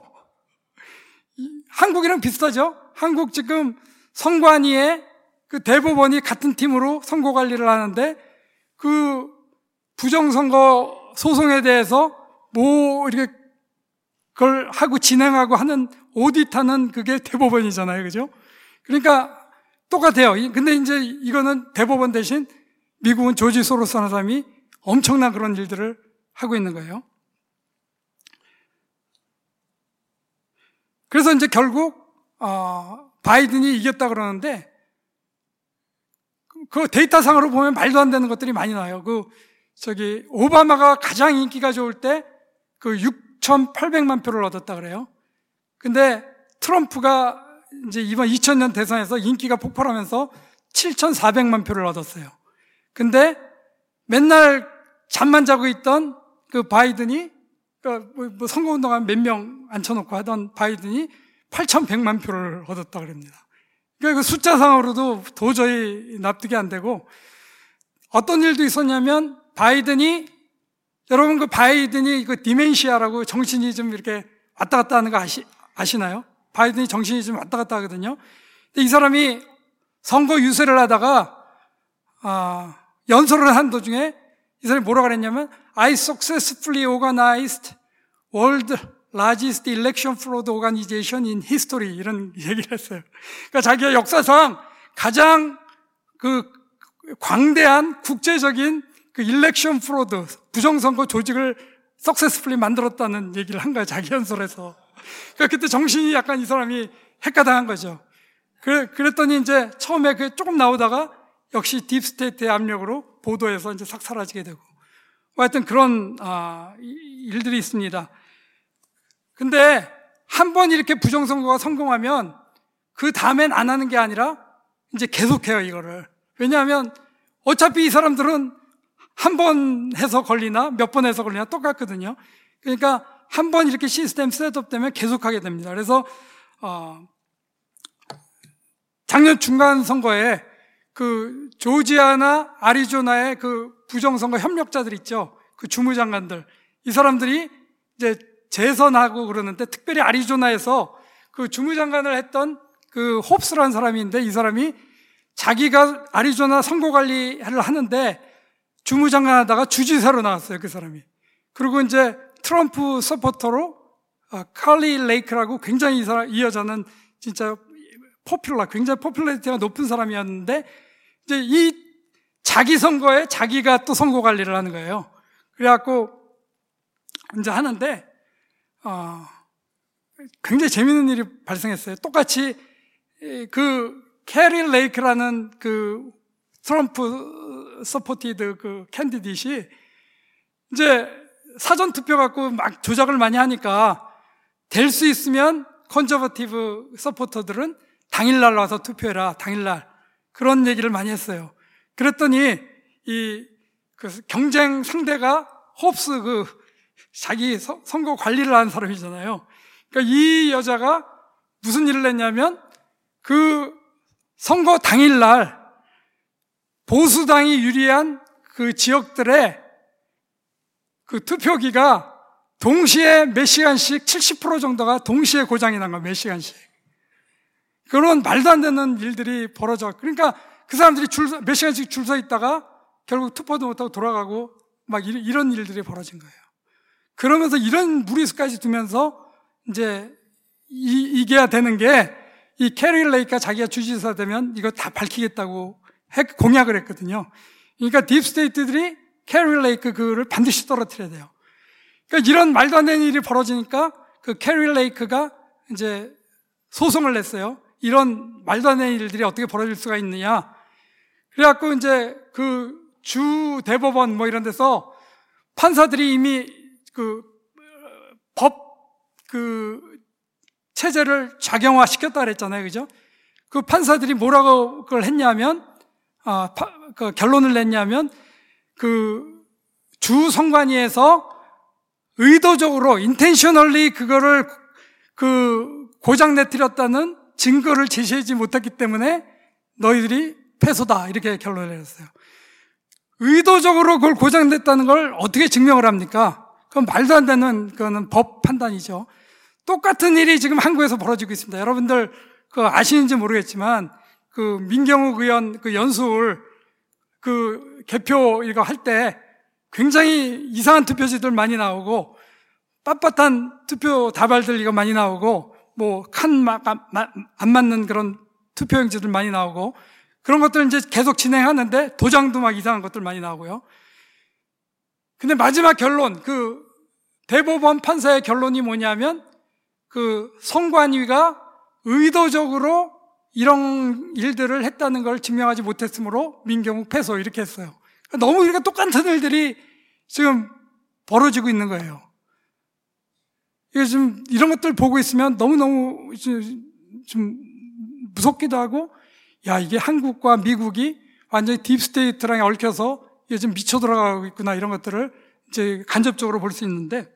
한국이랑 비슷하죠? 한국 지금 선관위에 그 대법원이 같은 팀으로 선거 관리를 하는데 그 부정선거 소송에 대해서 뭐 이렇게 그걸 하고 진행하고 하는 오디트하는 그게 대법원이잖아요. 그죠? 그러니까 똑같아요. 근데 이제 이거는 대법원 대신 미국은 조지 소로스라는 사람이 엄청난 그런 일들을 하고 있는 거예요. 그래서 이제 결국 어, 바이든이 이겼다 그러는데 그 데이터상으로 보면 말도 안 되는 것들이 많이 나와요. 그 저기 오바마가 가장 인기가 좋을 때 그 육천팔백만 표를 얻었다 그래요. 근데 트럼프가 이제 이번 이천 년 대선에서 인기가 폭발하면서 칠천사백만 표를 얻었어요. 근데 맨날 잠만 자고 있던 그 바이든이 뭐 선거운동하면 몇 명 앉혀놓고 하던 바이든이 팔천백만 표를 얻었다 그럽니다. 그러니까 그 숫자상으로도 도저히 납득이 안 되고, 어떤 일도 있었냐면 바이든이, 여러분 그 바이든이 그 디멘시아라고 정신이 좀 이렇게 왔다 갔다 하는 거 아시, 아시나요? 바이든이 정신이 좀 왔다 갔다 하거든요. 근데 이 사람이 선거 유세를 하다가 아, 연설을 한 도중에 이 사람이 뭐라고 그랬냐면 I successfully organized world largest election fraud organization in history, 이런 얘기를 했어요. 그러니까 자기가 역사상 가장 그 광대한 국제적인 그 일렉션 프로드, 부정선거 조직을 석세스풀리 만들었다는 얘기를 한 거야, 자기 연설에서. 그러니까 그때 정신이 약간 이 사람이 헷가당한 거죠. 그래, 그랬더니 이제 처음에 그 조금 나오다가 역시 딥스테이트의 압력으로 보도에서 이제 싹 사라지게 되고. 하여튼 그런, 아, 일들이 있습니다. 근데 한 번 이렇게 부정선거가 성공하면 그 다음엔 안 하는 게 아니라 이제 계속해요, 이거를. 왜냐하면 어차피 이 사람들은 한 번 해서 걸리나 몇 번 해서 걸리나 똑같거든요. 그러니까 한 번 이렇게 시스템 셋업되면 계속하게 됩니다. 그래서 어, 작년 중간 선거에 그 조지아나 아리조나의 그 부정선거 협력자들 있죠. 그 주무장관들. 이 사람들이 이제 재선하고 그러는데 특별히 아리조나에서 그 주무장관을 했던 그 홉스라는 사람이 있는데 이 사람이 자기가 아리조나 선거관리를 하는데 주무장관 하다가 주지사로 나왔어요, 그 사람이. 그리고 이제 트럼프 서포터로 어, 칼리 레이크라고 굉장히 이, 사람, 이 여자는 진짜 포퓰러, 굉장히 포퓰러리티가 높은 사람이었는데 이제 이 자기 선거에 자기가 또 선거 관리를 하는 거예요. 그래갖고 이제 하는데 어, 굉장히 재밌는 일이 발생했어요. 똑같이 그 캐리 레이크라는 그 트럼프 서포티드 그 캔디데이시 이제 사전 투표 갖고 막 조작을 많이 하니까 될 수 있으면 컨저버티브 서포터들은 당일날 와서 투표해라, 당일날. 그런 얘기를 많이 했어요. 그랬더니 이 그 경쟁 상대가 홉스 그 자기 서, 선거 관리를 하는 사람이잖아요. 그러니까 이 여자가 무슨 일을 했냐면 그 선거 당일날 보수당이 유리한 그 지역들의 그 투표기가 동시에 몇 시간씩 칠십 퍼센트 정도가 동시에 고장이 난 거야, 몇 시간씩. 그런 말도 안 되는 일들이 벌어져. 그러니까 그 사람들이 줄, 몇 시간씩 줄 서 있다가 결국 투표도 못하고 돌아가고 막 이런 일들이 벌어진 거예요. 그러면서 이런 무리수까지 두면서 이제 이, 이겨야 되는 게 이 캐리 레이크가 자기가 주지사 되면 이거 다 밝히겠다고 핵 공약을 했거든요. 그러니까 딥스테이트들이 캐리 레이크 그를 반드시 떨어뜨려야 돼요. 그러니까 이런 말도 안 되는 일이 벌어지니까 그 캐리 레이크가 이제 소송을 냈어요. 이런 말도 안 되는 일들이 어떻게 벌어질 수가 있느냐. 그래갖고 이제 그 주 대법원 뭐 이런 데서 판사들이 이미 그 법 그 체제를 작용화 시켰다 그랬잖아요. 그죠? 그 판사들이 뭐라고 그걸 했냐면, 아, 파, 그 결론을 냈냐면, 그 주 선관위에서 의도적으로, intentionally 그거를 그 고장 내뜨렸다는 증거를 제시하지 못했기 때문에 너희들이 패소다. 이렇게 결론을 내렸어요. 의도적으로 그걸 고장 냈다는 걸 어떻게 증명을 합니까? 그건 말도 안 되는, 그거는 법 판단이죠. 똑같은 일이 지금 한국에서 벌어지고 있습니다. 여러분들 그 아시는지 모르겠지만 그 민경욱 의원 그 연수울 그 개표 이거 할 때 굉장히 이상한 투표지들 많이 나오고 빳빳한 투표 다발들 이거 많이 나오고 뭐 칸 안 맞는 그런 투표용지들 많이 나오고 그런 것들 이제 계속 진행하는데 도장도 막 이상한 것들 많이 나오고요. 근데 마지막 결론 그 대법원 판사의 결론이 뭐냐면 그 선관위가 의도적으로 이런 일들을 했다는 걸 증명하지 못했으므로 민경욱 패소 이렇게 했어요. 너무 이렇게 똑같은 일들이 지금 벌어지고 있는 거예요. 이게 지금 이런 것들 보고 있으면 너무너무 좀 무섭기도 하고 야 이게 한국과 미국이 완전히 딥스테이트랑 얽혀서 이게 좀 미쳐 들어가고 있구나 이런 것들을 이제 간접적으로 볼 수 있는데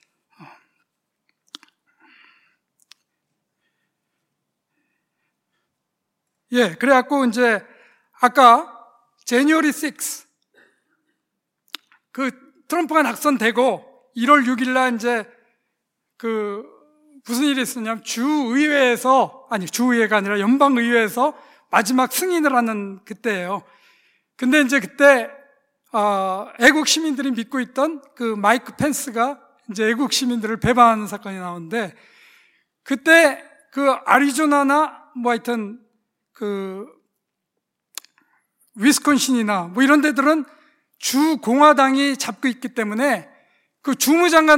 예, 그래갖고 이제 아까 제니어리 식스 그 트럼프가 낙선되고 일월 육일날 이제 그 무슨 일이 있었냐면 주의회에서 아니 주의회가 아니라 연방의회에서 마지막 승인을 하는 그때예요. 근데 이제 그때 어, 애국 시민들이 믿고 있던 그 마이크 펜스가 이제 애국 시민들을 배반하는 사건이 나오는데 그때 그 아리조나나 뭐 하여튼 그 위스콘신이나 뭐 이런 데들은 주 공화당이 잡고 있기 때문에 그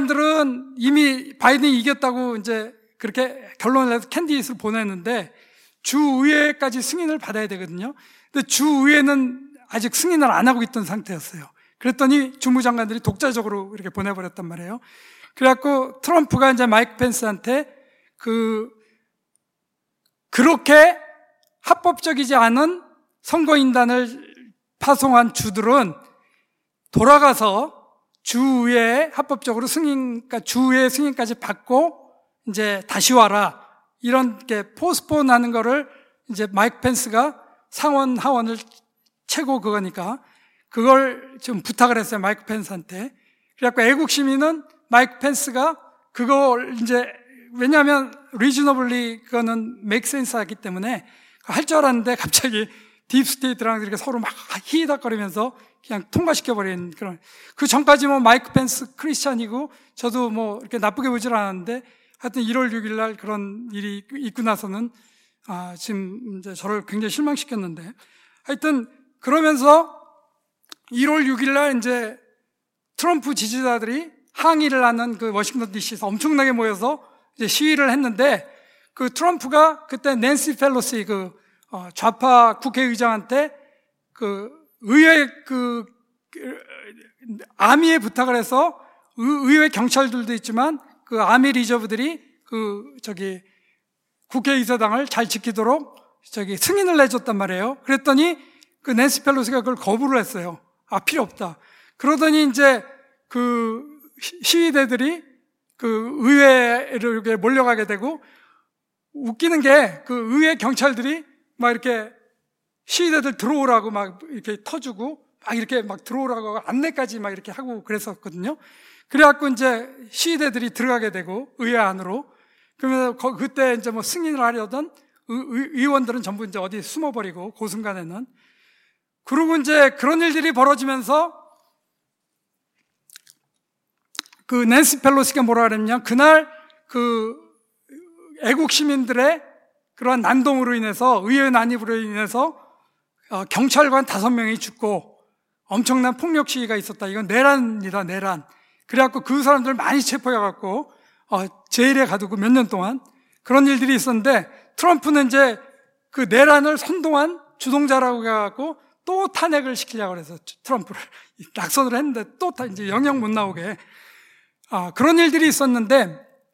주무장관들은 이미 바이든이 이겼다고 이제 그렇게 결론을 내서 캔디데이트를 보냈는데 주의회까지 승인을 받아야 되거든요. 근데 주의회는 아직 승인을 안 하고 있던 상태였어요. 그랬더니 주무장관들이 독자적으로 이렇게 보내버렸단 말이에요. 그래갖고 트럼프가 이제 마이크 펜스한테 그, 그렇게 합법적이지 않은 선거인단을 파송한 주들은 돌아가서 주의회 합법적으로 승인, 그러니까 주의회 승인까지 받고 이제 다시 와라. 이런 게 포스폰 하는 거를 이제 마이크 펜스가 상원 하원을 최고 그거니까 그걸 좀 부탁을 했어요. 마이크 펜스한테. 그래갖고 애국 시민은 마이크 펜스가 그걸 이제 왜냐하면 리즈너블리 그거는 make sense 하기 때문에 할 줄 알았는데 갑자기 딥스테이트랑 이렇게 서로 막 히히닥거리면서 그냥 통과시켜버린 그런. 그 전까지 뭐 마이크 펜스 크리스찬이고 저도 뭐 이렇게 나쁘게 보질 않았는데 하여튼 일월 육일 날 그런 일이 있고 나서는 아, 지금 이제 저를 굉장히 실망시켰는데 하여튼 그러면서 일월 육일 날 이제 트럼프 지지자들이 항의를 하는 그 워싱턴 디씨에서 엄청나게 모여서 이제 시위를 했는데 그 트럼프가 그때 낸시 펠로시 그 좌파 국회의장한테 그 의회 그 아미에 부탁을 해서 의회 경찰들도 있지만 그 아미 리저브들이 그 저기 국회의사당을 잘 지키도록 저기 승인을 내줬단 말이에요. 그랬더니 그 낸시 펠로시가 그걸 거부를 했어요. 아, 필요 없다. 그러더니 이제 그 시위대들이 그 의회를 이렇게 몰려가게 되고 웃기는 게 그 의회 경찰들이 막 이렇게 시위대들 들어오라고 막 이렇게 터주고 막 이렇게 막 들어오라고 안내까지 막 이렇게 하고 그랬었거든요. 그래갖고 이제 시위대들이 들어가게 되고 의회 안으로 그러면 그때 이제 뭐 승인을 하려던 의원들은 전부 이제 어디 숨어버리고 그 순간에는 그리고 이제 그런 일들이 벌어지면서 그 낸시 펠로시가 뭐라 그랬냐 그날 그 애국 시민들의 그러한 난동으로 인해서 의회 난입으로 인해서 경찰관 다섯 명이 죽고 엄청난 폭력 시위가 있었다. 이건 내란이다, 내란. 그래갖고 그 사람들 많이 체포해갖고 어, 제일에 가두고 몇 년 동안 그런 일들이 있었는데 트럼프는 이제 그 내란을 선동한 주동자라고 해갖고 또 탄핵을 시키려고 해서 트럼프를 낙선을 했는데 또 이제 영영 못 나오게 아, 그런 일들이 있었는데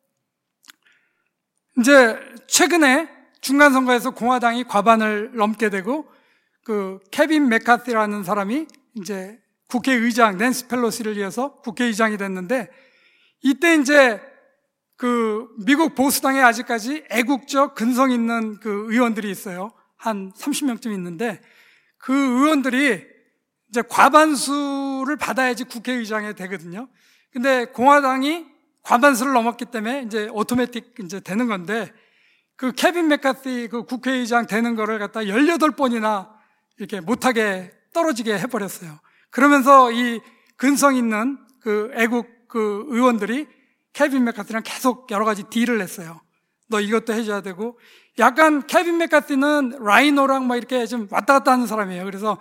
이제 최근에 중간선거에서 공화당이 과반을 넘게 되고 그 케빈 맥카티라는 사람이 이제 국회의장 낸시 펠로시를 이어서 국회의장이 됐는데 이때 이제 그 미국 보수당에 아직까지 애국적 근성 있는 그 의원들이 있어요. 한 삼십 명쯤 있는데 그 의원들이 이제 과반수를 받아야지 국회의장이 되거든요. 근데 공화당이 과반수를 넘었기 때문에 이제 오토매틱 이제 되는 건데 그 케빈 맥카티 그 국회의장 되는 거를 갖다 열여덟 번이나 이렇게 못하게 떨어지게 해버렸어요. 그러면서 이 근성 있는 그 애국 그 의원들이 케빈 맥카티랑 계속 여러 가지 딜을 했어요. 너 이것도 해줘야 되고 약간 케빈 맥카티는 라이노랑 막 이렇게 좀 왔다 갔다 하는 사람이에요. 그래서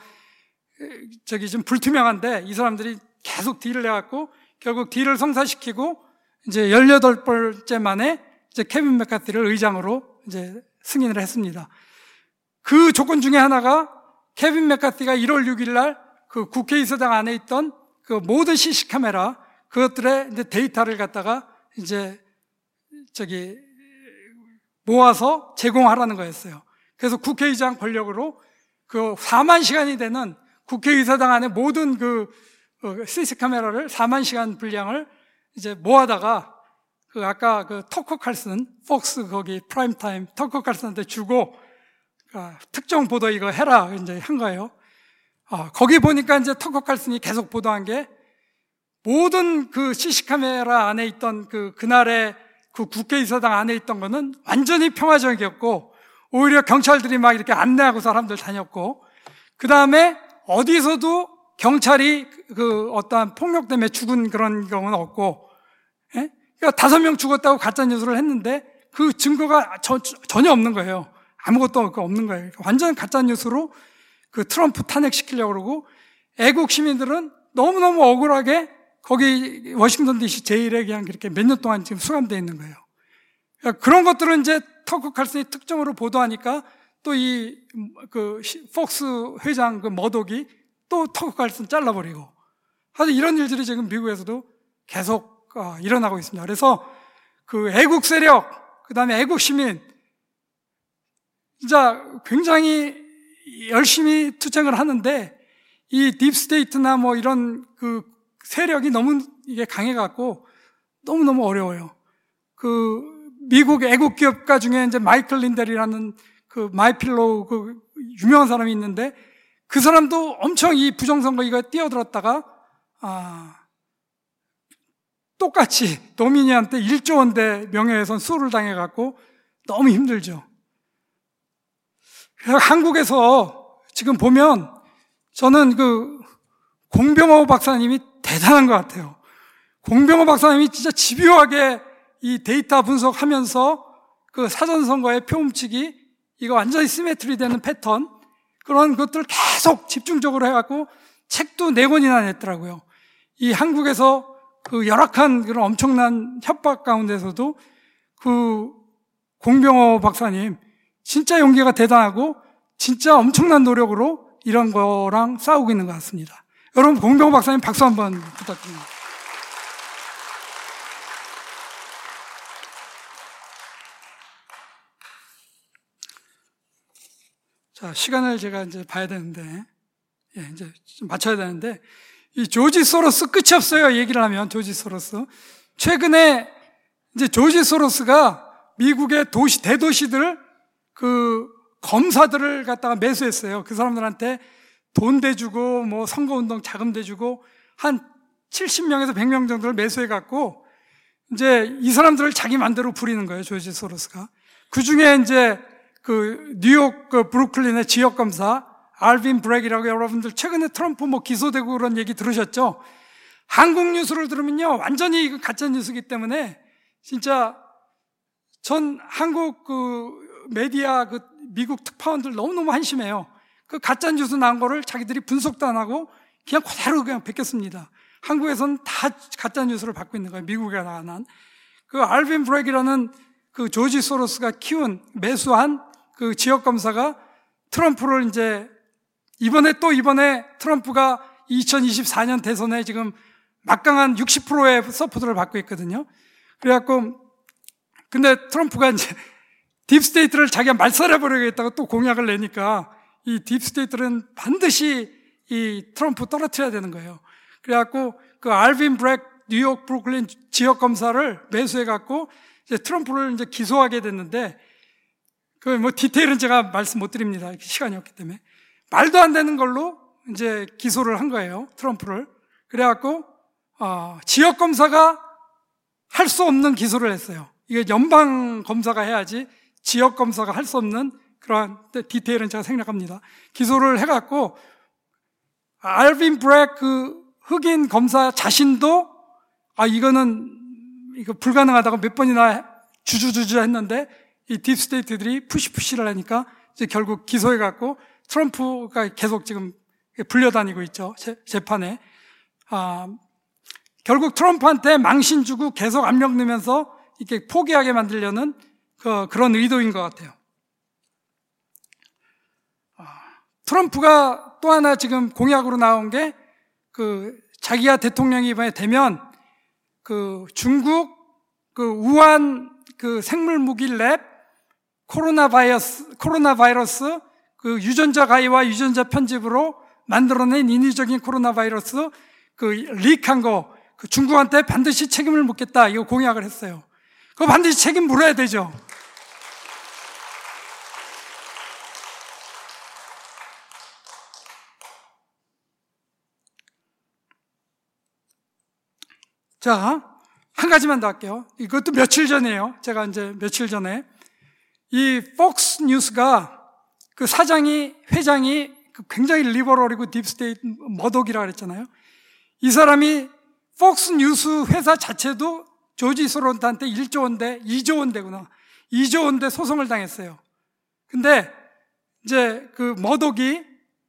저기 좀 불투명한데 이 사람들이 계속 딜을 해갖고 결국 딜을 성사시키고 이제 열여덟 번째 만에 이제 케빈 맥카티를 의장으로 이제 승인을 했습니다. 그 조건 중에 하나가 케빈 맥카티가 일월 육일 날 그 국회의사당 안에 있던 그 모든 씨씨 카메라 그것들의 이제 데이터를 갖다가 이제 저기 모아서 제공하라는 거였어요. 그래서 국회의장 권력으로 그 사만 시간이 되는 국회의사당 안에 모든 그 씨씨 카메라를 사만 시간 분량을 이제 모아다가 그 아까 그 터커 칼슨, 폭스 거기 프라임타임 터커 칼슨한테 주고 아, 특정 보도 이거 해라 이제 한 거예요. 아, 거기 보니까 이제 터커 칼슨이 계속 보도한 게 모든 그 씨씨 카메라 안에 있던 그 그날의 그 국회의사당 안에 있던 거는 완전히 평화적이었고 오히려 경찰들이 막 이렇게 안내하고 사람들 다녔고 그 다음에 어디서도 경찰이 그 어떠한 폭력 때문에 죽은 그런 경우는 없고, 예? 그러니까 다섯 명 죽었다고 가짜 뉴스를 했는데 그 증거가 저, 전혀 없는 거예요. 아무것도 없는 거예요. 완전 가짜 뉴스로 그 트럼프 탄핵시키려고 그러고 애국 시민들은 너무너무 억울하게 거기 워싱턴 디씨 제일에 그냥 이렇게 몇 년 동안 지금 수감되어 있는 거예요. 그러니까 그런 것들은 이제 터커 칼슨이 특정으로 보도하니까 또 이 그 폭스 회장 그 머독이 또 터커 칼슨 잘라버리고, 하여튼 이런 일들이 지금 미국에서도 계속 일어나고 있습니다. 그래서 그 애국 세력, 그 다음에 애국 시민, 진짜 굉장히 열심히 투쟁을 하는데 이 딥스테이트나 뭐 이런 그 세력이 너무 이게 강해갖고 너무너무 어려워요. 그 미국 애국 기업가 중에 이제 마이클 린델이라는 그 마이필로우 그 유명한 사람이 있는데 그 사람도 엄청 이 부정선거 이거 뛰어들었다가 아 똑같이 도미니언한테 일조 원대 명예훼손 수를 당해갖고 너무 힘들죠. 그래서 한국에서 지금 보면 저는 그 공병호 박사님이 대단한 것 같아요. 공병호 박사님이 진짜 집요하게 이 데이터 분석하면서 그 사전선거의 표 훔치기, 이거 완전히 시메트리 되는 패턴, 그런 것들을 계속 집중적으로 해갖고 책도 네 권이나 냈더라고요. 이 한국에서 그 열악한 그런 엄청난 협박 가운데서도 그 공병호 박사님 진짜 용기가 대단하고 진짜 엄청난 노력으로 이런 거랑 싸우고 있는 것 같습니다. 여러분, 공병호 박사님 박수 한번 부탁드립니다. 자, 시간을 제가 이제 봐야 되는데, 예, 이제 좀 맞춰야 되는데, 이 조지 소로스 끝이 없어요. 얘기를 하면, 조지 소로스. 최근에 이제 조지 소로스가 미국의 도시, 대도시들, 그, 검사들을 갖다가 매수했어요. 그 사람들한테 돈 대주고, 뭐, 선거운동 자금 대주고, 한 칠십 명에서 백 명 정도를 매수해갖고, 이제 이 사람들을 자기 맘대로 부리는 거예요. 조지 소로스가. 그 중에 이제 그 뉴욕 그 브루클린의 지역검사 알빈 브렉이라고, 여러분들 최근에 트럼프 뭐 기소되고 그런 얘기 들으셨죠? 한국 뉴스를 들으면요 완전히 이거 가짜 뉴스이기 때문에 진짜 전 한국 그 메디아 그 미국 특파원들 너무너무 한심해요. 그 가짜 뉴스 나온 거를 자기들이 분석도 안 하고 그냥 그대로 그냥 베꼈습니다. 한국에서는 다 가짜 뉴스를 받고 있는 거예요. 미국에 나간 그 알빈 브렉이라는 그 조지 소로스가 키운 매수한 그 지역 검사가 트럼프를 이제 이번에 또 이번에 트럼프가 이천이십사 년 대선에 지금 막강한 육십 퍼센트의 서포트를 받고 있거든요. 그래갖고 근데 트럼프가 이제 딥스테이트를 자기가 말살해버리겠다고 또 공약을 내니까 이 딥스테이트는 반드시 이 트럼프 떨어뜨려야 되는 거예요. 그래갖고 그 알빈 브렉 뉴욕 브루클린 지역 검사를 매수해갖고 이제 트럼프를 이제 기소하게 됐는데, 그 뭐 디테일은 제가 말씀 못 드립니다. 시간이 없기 때문에. 말도 안 되는 걸로 이제 기소를 한 거예요. 트럼프를. 그래갖고, 어, 지역 검사가 할 수 없는 기소를 했어요. 이게 연방 검사가 해야지 지역 검사가 할 수 없는 그러한 디테일은 제가 생략합니다. 기소를 해갖고, 알빈 브렉 그 흑인 검사 자신도, 아, 이거는 이거 불가능하다고 몇 번이나 주주주주 했는데 이 딥스테이트들이 푸시푸시를 하니까 이제 결국 기소해갖고 트럼프가 계속 지금 불려다니고 있죠. 재판에. 아, 결국 트럼프한테 망신 주고 계속 압력 넣으면서 이렇게 포기하게 만들려는 그, 그런 의도인 것 같아요. 아, 트럼프가 또 하나 지금 공약으로 나온 게 그 자기가 대통령이 이번에 되면 그 중국 그 우한 그 생물 무기 랩 코로나 바이러스 코로나 바이러스 그 유전자 가위와 유전자 편집으로 만들어낸 인위적인 코로나 바이러스 그 리크한 거 그 중국한테 반드시 책임을 묻겠다, 이거 공약을 했어요. 그거 반드시 책임 물어야 되죠. 자, 한 가지만 더 할게요. 이것도 며칠 전이에요. 제가 이제 며칠 전에 이 폭스 뉴스가 그 사장이, 회장이 굉장히 리버럴이고 딥스테이트 머독이라고 그랬잖아요. 이 사람이 폭스 뉴스 회사 자체도 조지 소로스한테 일조 원대, 이조 원대구나. 이조 원대 소송을 당했어요. 근데 이제 그 머독이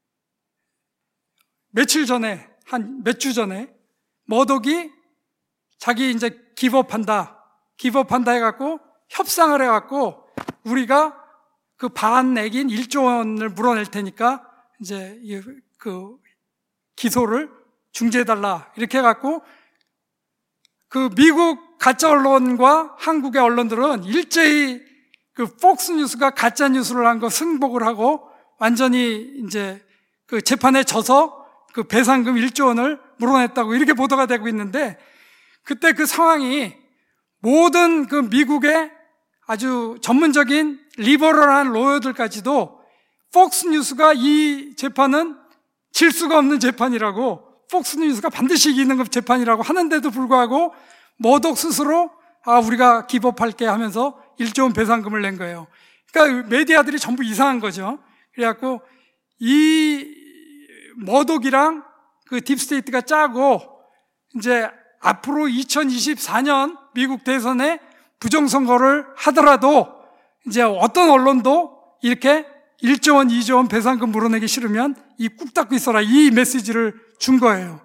며칠 전에, 한 몇 주 전에 머독이 자기 이제 기법한다, 기법한다 해갖고 협상을 해갖고 우리가 그 반액인 일조 원을 물어낼 테니까 이제 그 기소를 중지해달라 이렇게 해갖고 그 미국 가짜 언론과 한국의 언론들은 일제히 그 폭스뉴스가 가짜 뉴스를 한 거 승복을 하고 완전히 이제 그 재판에 져서 그 배상금 일조 원을 물어냈다고 이렇게 보도가 되고 있는데, 그때 그 상황이 모든 그 미국의 아주 전문적인 리버럴한 로여들까지도 폭스뉴스가 이 재판은 질 수가 없는 재판이라고, 폭스뉴스가 반드시 이기는 재판이라고 하는데도 불구하고 머독 스스로 아 우리가 기법할게 하면서 일조 원 배상금을 낸 거예요. 그러니까 메디아들이 전부 이상한 거죠. 그래갖고 이 머독이랑 그 딥스테이트가 짜고 이제 앞으로 이천이십사 년 미국 대선에 부정선거를 하더라도 이제 어떤 언론도 이렇게 일조 원, 이조 원 배상금 물어내기 싫으면 입 꾹 닫고 있어라, 이 메시지를 준 거예요.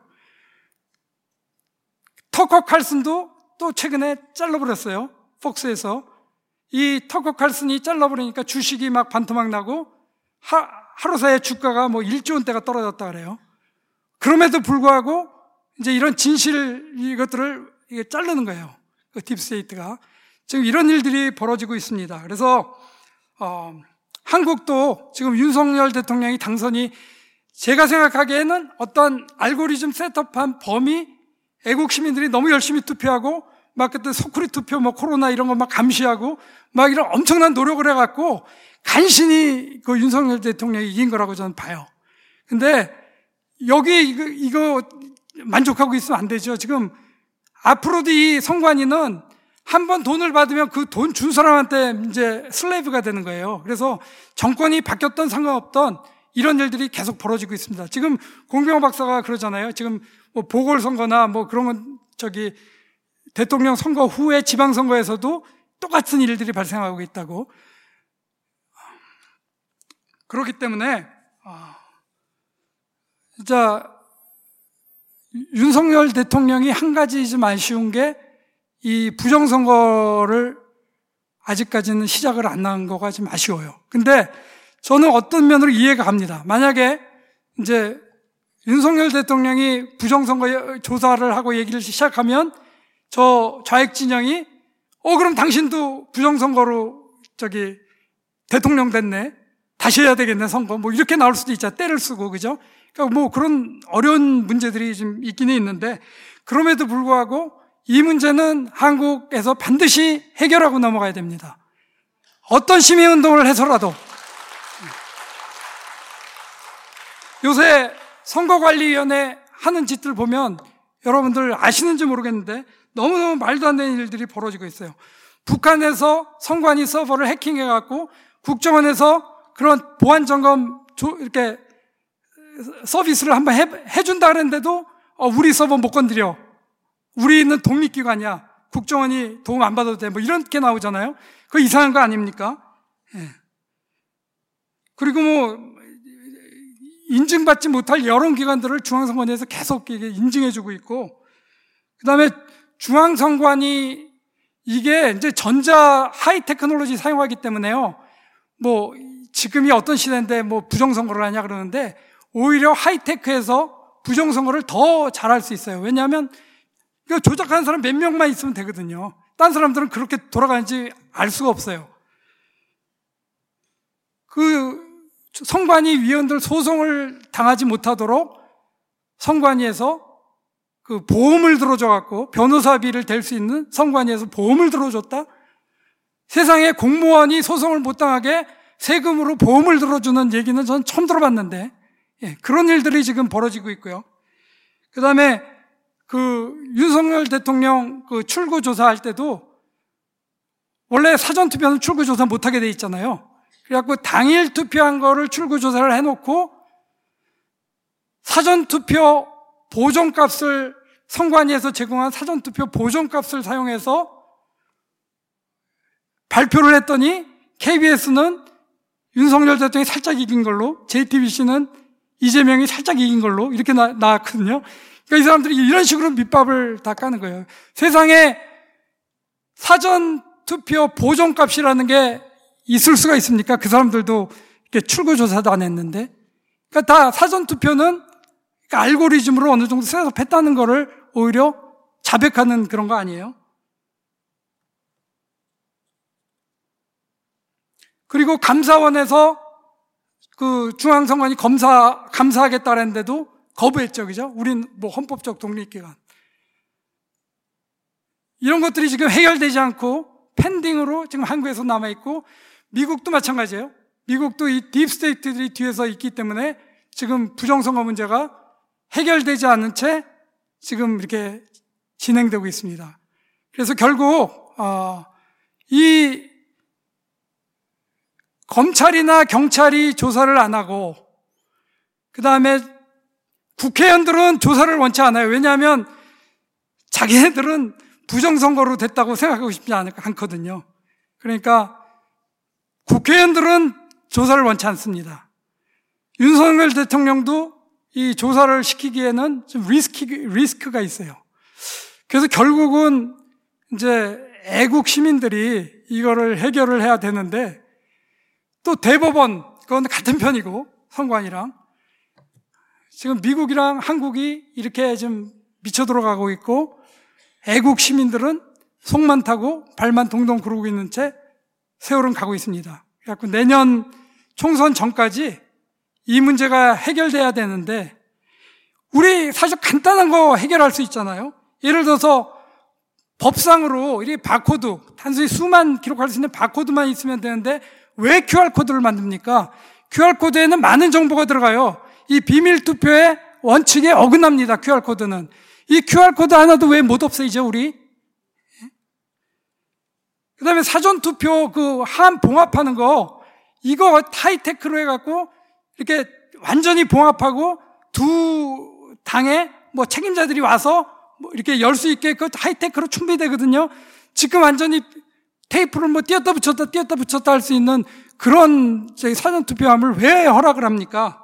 터커 칼슨도 또 최근에 잘라버렸어요. 폭스에서. 이 터커 칼슨이 잘라버리니까 주식이 막 반토막 나고 하, 하루 사이에 주가가 뭐 일조 원대가 떨어졌다 그래요. 그럼에도 불구하고 이제 이런 진실 이것들을 이게 자르는 거예요. 그 딥스테이트가. 지금 이런 일들이 벌어지고 있습니다. 그래서 어, 한국도 지금 윤석열 대통령이 당선이, 제가 생각하기에는 어떤 알고리즘 셋업한 범위, 애국 시민들이 너무 열심히 투표하고 막 그때 소쿠리 투표 뭐 코로나 이런 거 막 감시하고 막 이런 엄청난 노력을 해갖고 간신히 그 윤석열 대통령이 이긴 거라고 저는 봐요. 근데 여기 이거, 이거 만족하고 있으면 안 되죠. 지금 앞으로도 이 선관위는 한 번 돈을 받으면 그 돈 준 사람한테 이제 슬레이브가 되는 거예요. 그래서 정권이 바뀌었던 상관없던 이런 일들이 계속 벌어지고 있습니다. 지금 공병호 박사가 그러잖아요. 지금 뭐 보궐선거나 뭐 그런 건 저기 대통령 선거 후에 지방선거에서도 똑같은 일들이 발생하고 있다고. 그렇기 때문에 진짜 윤석열 대통령이 한 가지 좀 아쉬운 게 이 부정선거를 아직까지는 시작을 안 한 거가 좀 아쉬워요. 근데 저는 어떤 면으로 이해가 갑니다. 만약에 이제 윤석열 대통령이 부정선거 조사를 하고 얘기를 시작하면 저 좌익 진영이 어 그럼 당신도 부정선거로 저기 대통령 됐네, 다시 해야 되겠네 선거, 뭐 이렇게 나올 수도 있잖아. 때를 쓰고, 그죠? 그러니까 뭐 그런 어려운 문제들이 좀 있기는 있는데, 그럼에도 불구하고 이 문제는 한국에서 반드시 해결하고 넘어가야 됩니다. 어떤 시민운동을 해서라도. 요새 선거관리위원회 하는 짓들 보면 여러분들 아시는지 모르겠는데 너무너무 말도 안 되는 일들이 벌어지고 있어요. 북한에서 선관위 서버를 해킹해갖고 국정원에서 그런 보안점검 이렇게 서비스를 한번 해, 해준다 그랬는데도 어, 우리 서버 못 건드려, 우리는 독립기관이야, 국정원이 도움 안 받아도 돼, 뭐 이렇게 나오잖아요. 그거 이상한 거 아닙니까? 예. 그리고 뭐 인증받지 못할 여론기관들을 중앙선관위에서 계속 인증해주고 있고, 그 다음에 중앙선관위 이게 이제 전자 하이 테크놀로지 사용하기 때문에요. 뭐 지금이 어떤 시대인데 뭐 부정선거를 하냐 그러는데 오히려 하이테크해서 부정선거를 더 잘할 수 있어요. 왜냐하면 이거 조작하는 사람 몇 명만 있으면 되거든요. 딴 사람들은 그렇게 돌아가는지 알 수가 없어요. 그 선관위 위원들 소송을 당하지 못하도록 선관위에서 그 보험을 들어줘갖고 변호사비를 댈 수 있는 선관위에서 보험을 들어줬다? 세상에 공무원이 소송을 못 당하게 세금으로 보험을 들어주는 얘기는 전 처음 들어봤는데, 예, 그런 일들이 지금 벌어지고 있고요. 그 다음에 그 윤석열 대통령 그 출구 조사할 때도 원래 사전 투표는 출구 조사 못하게 돼 있잖아요. 그래갖고 당일 투표한 거를 출구 조사를 해놓고 사전 투표 보존값을 선관위에서 제공한 사전 투표 보존값을 사용해서 발표를 했더니 케이비에스는 윤석열 대통령이 살짝 이긴 걸로, 제이티비씨는 이재명이 살짝 이긴 걸로 이렇게 나, 나왔거든요. 그러니까 이 사람들이 이런 식으로 밑밥을 다 까는 거예요. 세상에 사전 투표 보존값이라는 게 있을 수가 있습니까? 그 사람들도 이렇게 출구조사도 안 했는데. 그러니까 다 사전투표는 그러니까 알고리즘으로 어느 정도 셋업했다는 거를 오히려 자백하는 그런 거 아니에요? 그리고 감사원에서 그 중앙선관위 검사, 감사하겠다는데도 거부했죠. 그죠? 우린 뭐 헌법적 독립기관. 이런 것들이 지금 해결되지 않고 펜딩으로 지금 한국에서 남아있고 미국도 마찬가지예요. 미국도 이 딥스테이트들이 뒤에서 있기 때문에 지금 부정선거 문제가 해결되지 않은 채 지금 이렇게 진행되고 있습니다. 그래서 결국 어, 이 검찰이나 경찰이 조사를 안 하고 그 다음에 국회의원들은 조사를 원치 않아요. 왜냐하면 자기네들은 부정선거로 됐다고 생각하고 싶지 않거든요. 그러니까 국회의원들은 조사를 원치 않습니다. 윤석열 대통령도 이 조사를 시키기에는 좀 리스키, 리스크가 있어요. 그래서 결국은 이제 애국 시민들이 이거를 해결을 해야 되는데 또 대법원, 그건 같은 편이고 선관위랑 지금 미국이랑 한국이 이렇게 좀 미쳐 들어가고 있고 애국 시민들은 속만 타고 발만 동동 구르고 있는 채 세월은 가고 있습니다. 그래서 내년 총선 전까지 이 문제가 해결돼야 되는데 우리 사실 간단한 거 해결할 수 있잖아요. 예를 들어서 법상으로 이 바코드, 단순히 수만 기록할 수 있는 바코드만 있으면 되는데 왜 큐알코드를 만듭니까? 큐알코드에는 많은 정보가 들어가요. 이 비밀투표의 원칙에 어긋납니다. 큐알코드는. 이 큐알코드 하나도 왜 못 없애죠, 우리? 그 다음에 사전투표 그 함 봉합하는 거, 이거 하이테크로 해갖고, 이렇게 완전히 봉합하고, 두 당의 뭐 책임자들이 와서 뭐 이렇게 열 수 있게 그 하이테크로 준비되거든요. 지금 완전히 테이프를 뭐 띄었다 붙였다 띄었다 붙였다 할 수 있는 그런 사전투표함을 왜 허락을 합니까?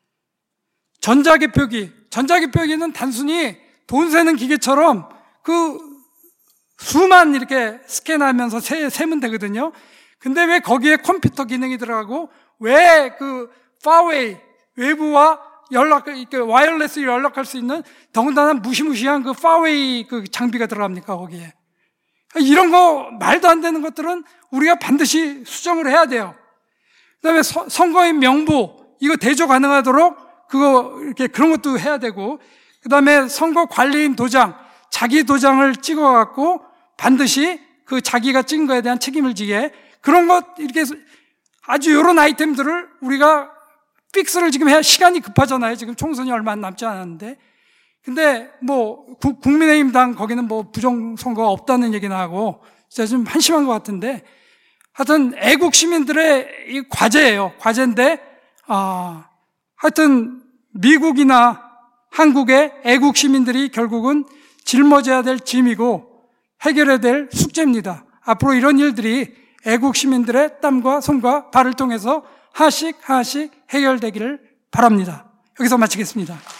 전자개표기, 전자개표기는 단순히 돈 세는 기계처럼 그 수만 이렇게 스캔하면서 세, 세면 되거든요. 근데 왜 거기에 컴퓨터 기능이 들어가고 왜 그 파웨이 외부와 연락, 이렇게 와이어레스로 연락할 수 있는 더군다나 무시무시한 그 파웨이 그 장비가 들어갑니까, 거기에. 이런 거 말도 안 되는 것들은 우리가 반드시 수정을 해야 돼요. 그 다음에 선거인 명부, 이거 대조 가능하도록 그거 이렇게 그런 것도 해야 되고, 그 다음에 선거 관리인 도장, 자기 도장을 찍어갖고 반드시 그 자기가 찍은 거에 대한 책임을 지게 그런 것 이렇게 아주 이런 아이템들을 우리가 픽스를 지금 해야 시간이 급하잖아요. 지금 총선이 얼마 남지 않았는데. 근데 뭐 국민의힘당 거기는 뭐 부정선거가 없다는 얘기나 하고 진짜 좀 한심한 것 같은데 하여튼 애국 시민들의 이 과제예요. 과제인데 아 하여튼 미국이나 한국의 애국 시민들이 결국은 짊어져야 될 짐이고 해결해야 될 숙제입니다. 앞으로 이런 일들이 애국 시민들의 땀과 손과 발을 통해서 하나씩 하나씩 해결되기를 바랍니다. 여기서 마치겠습니다.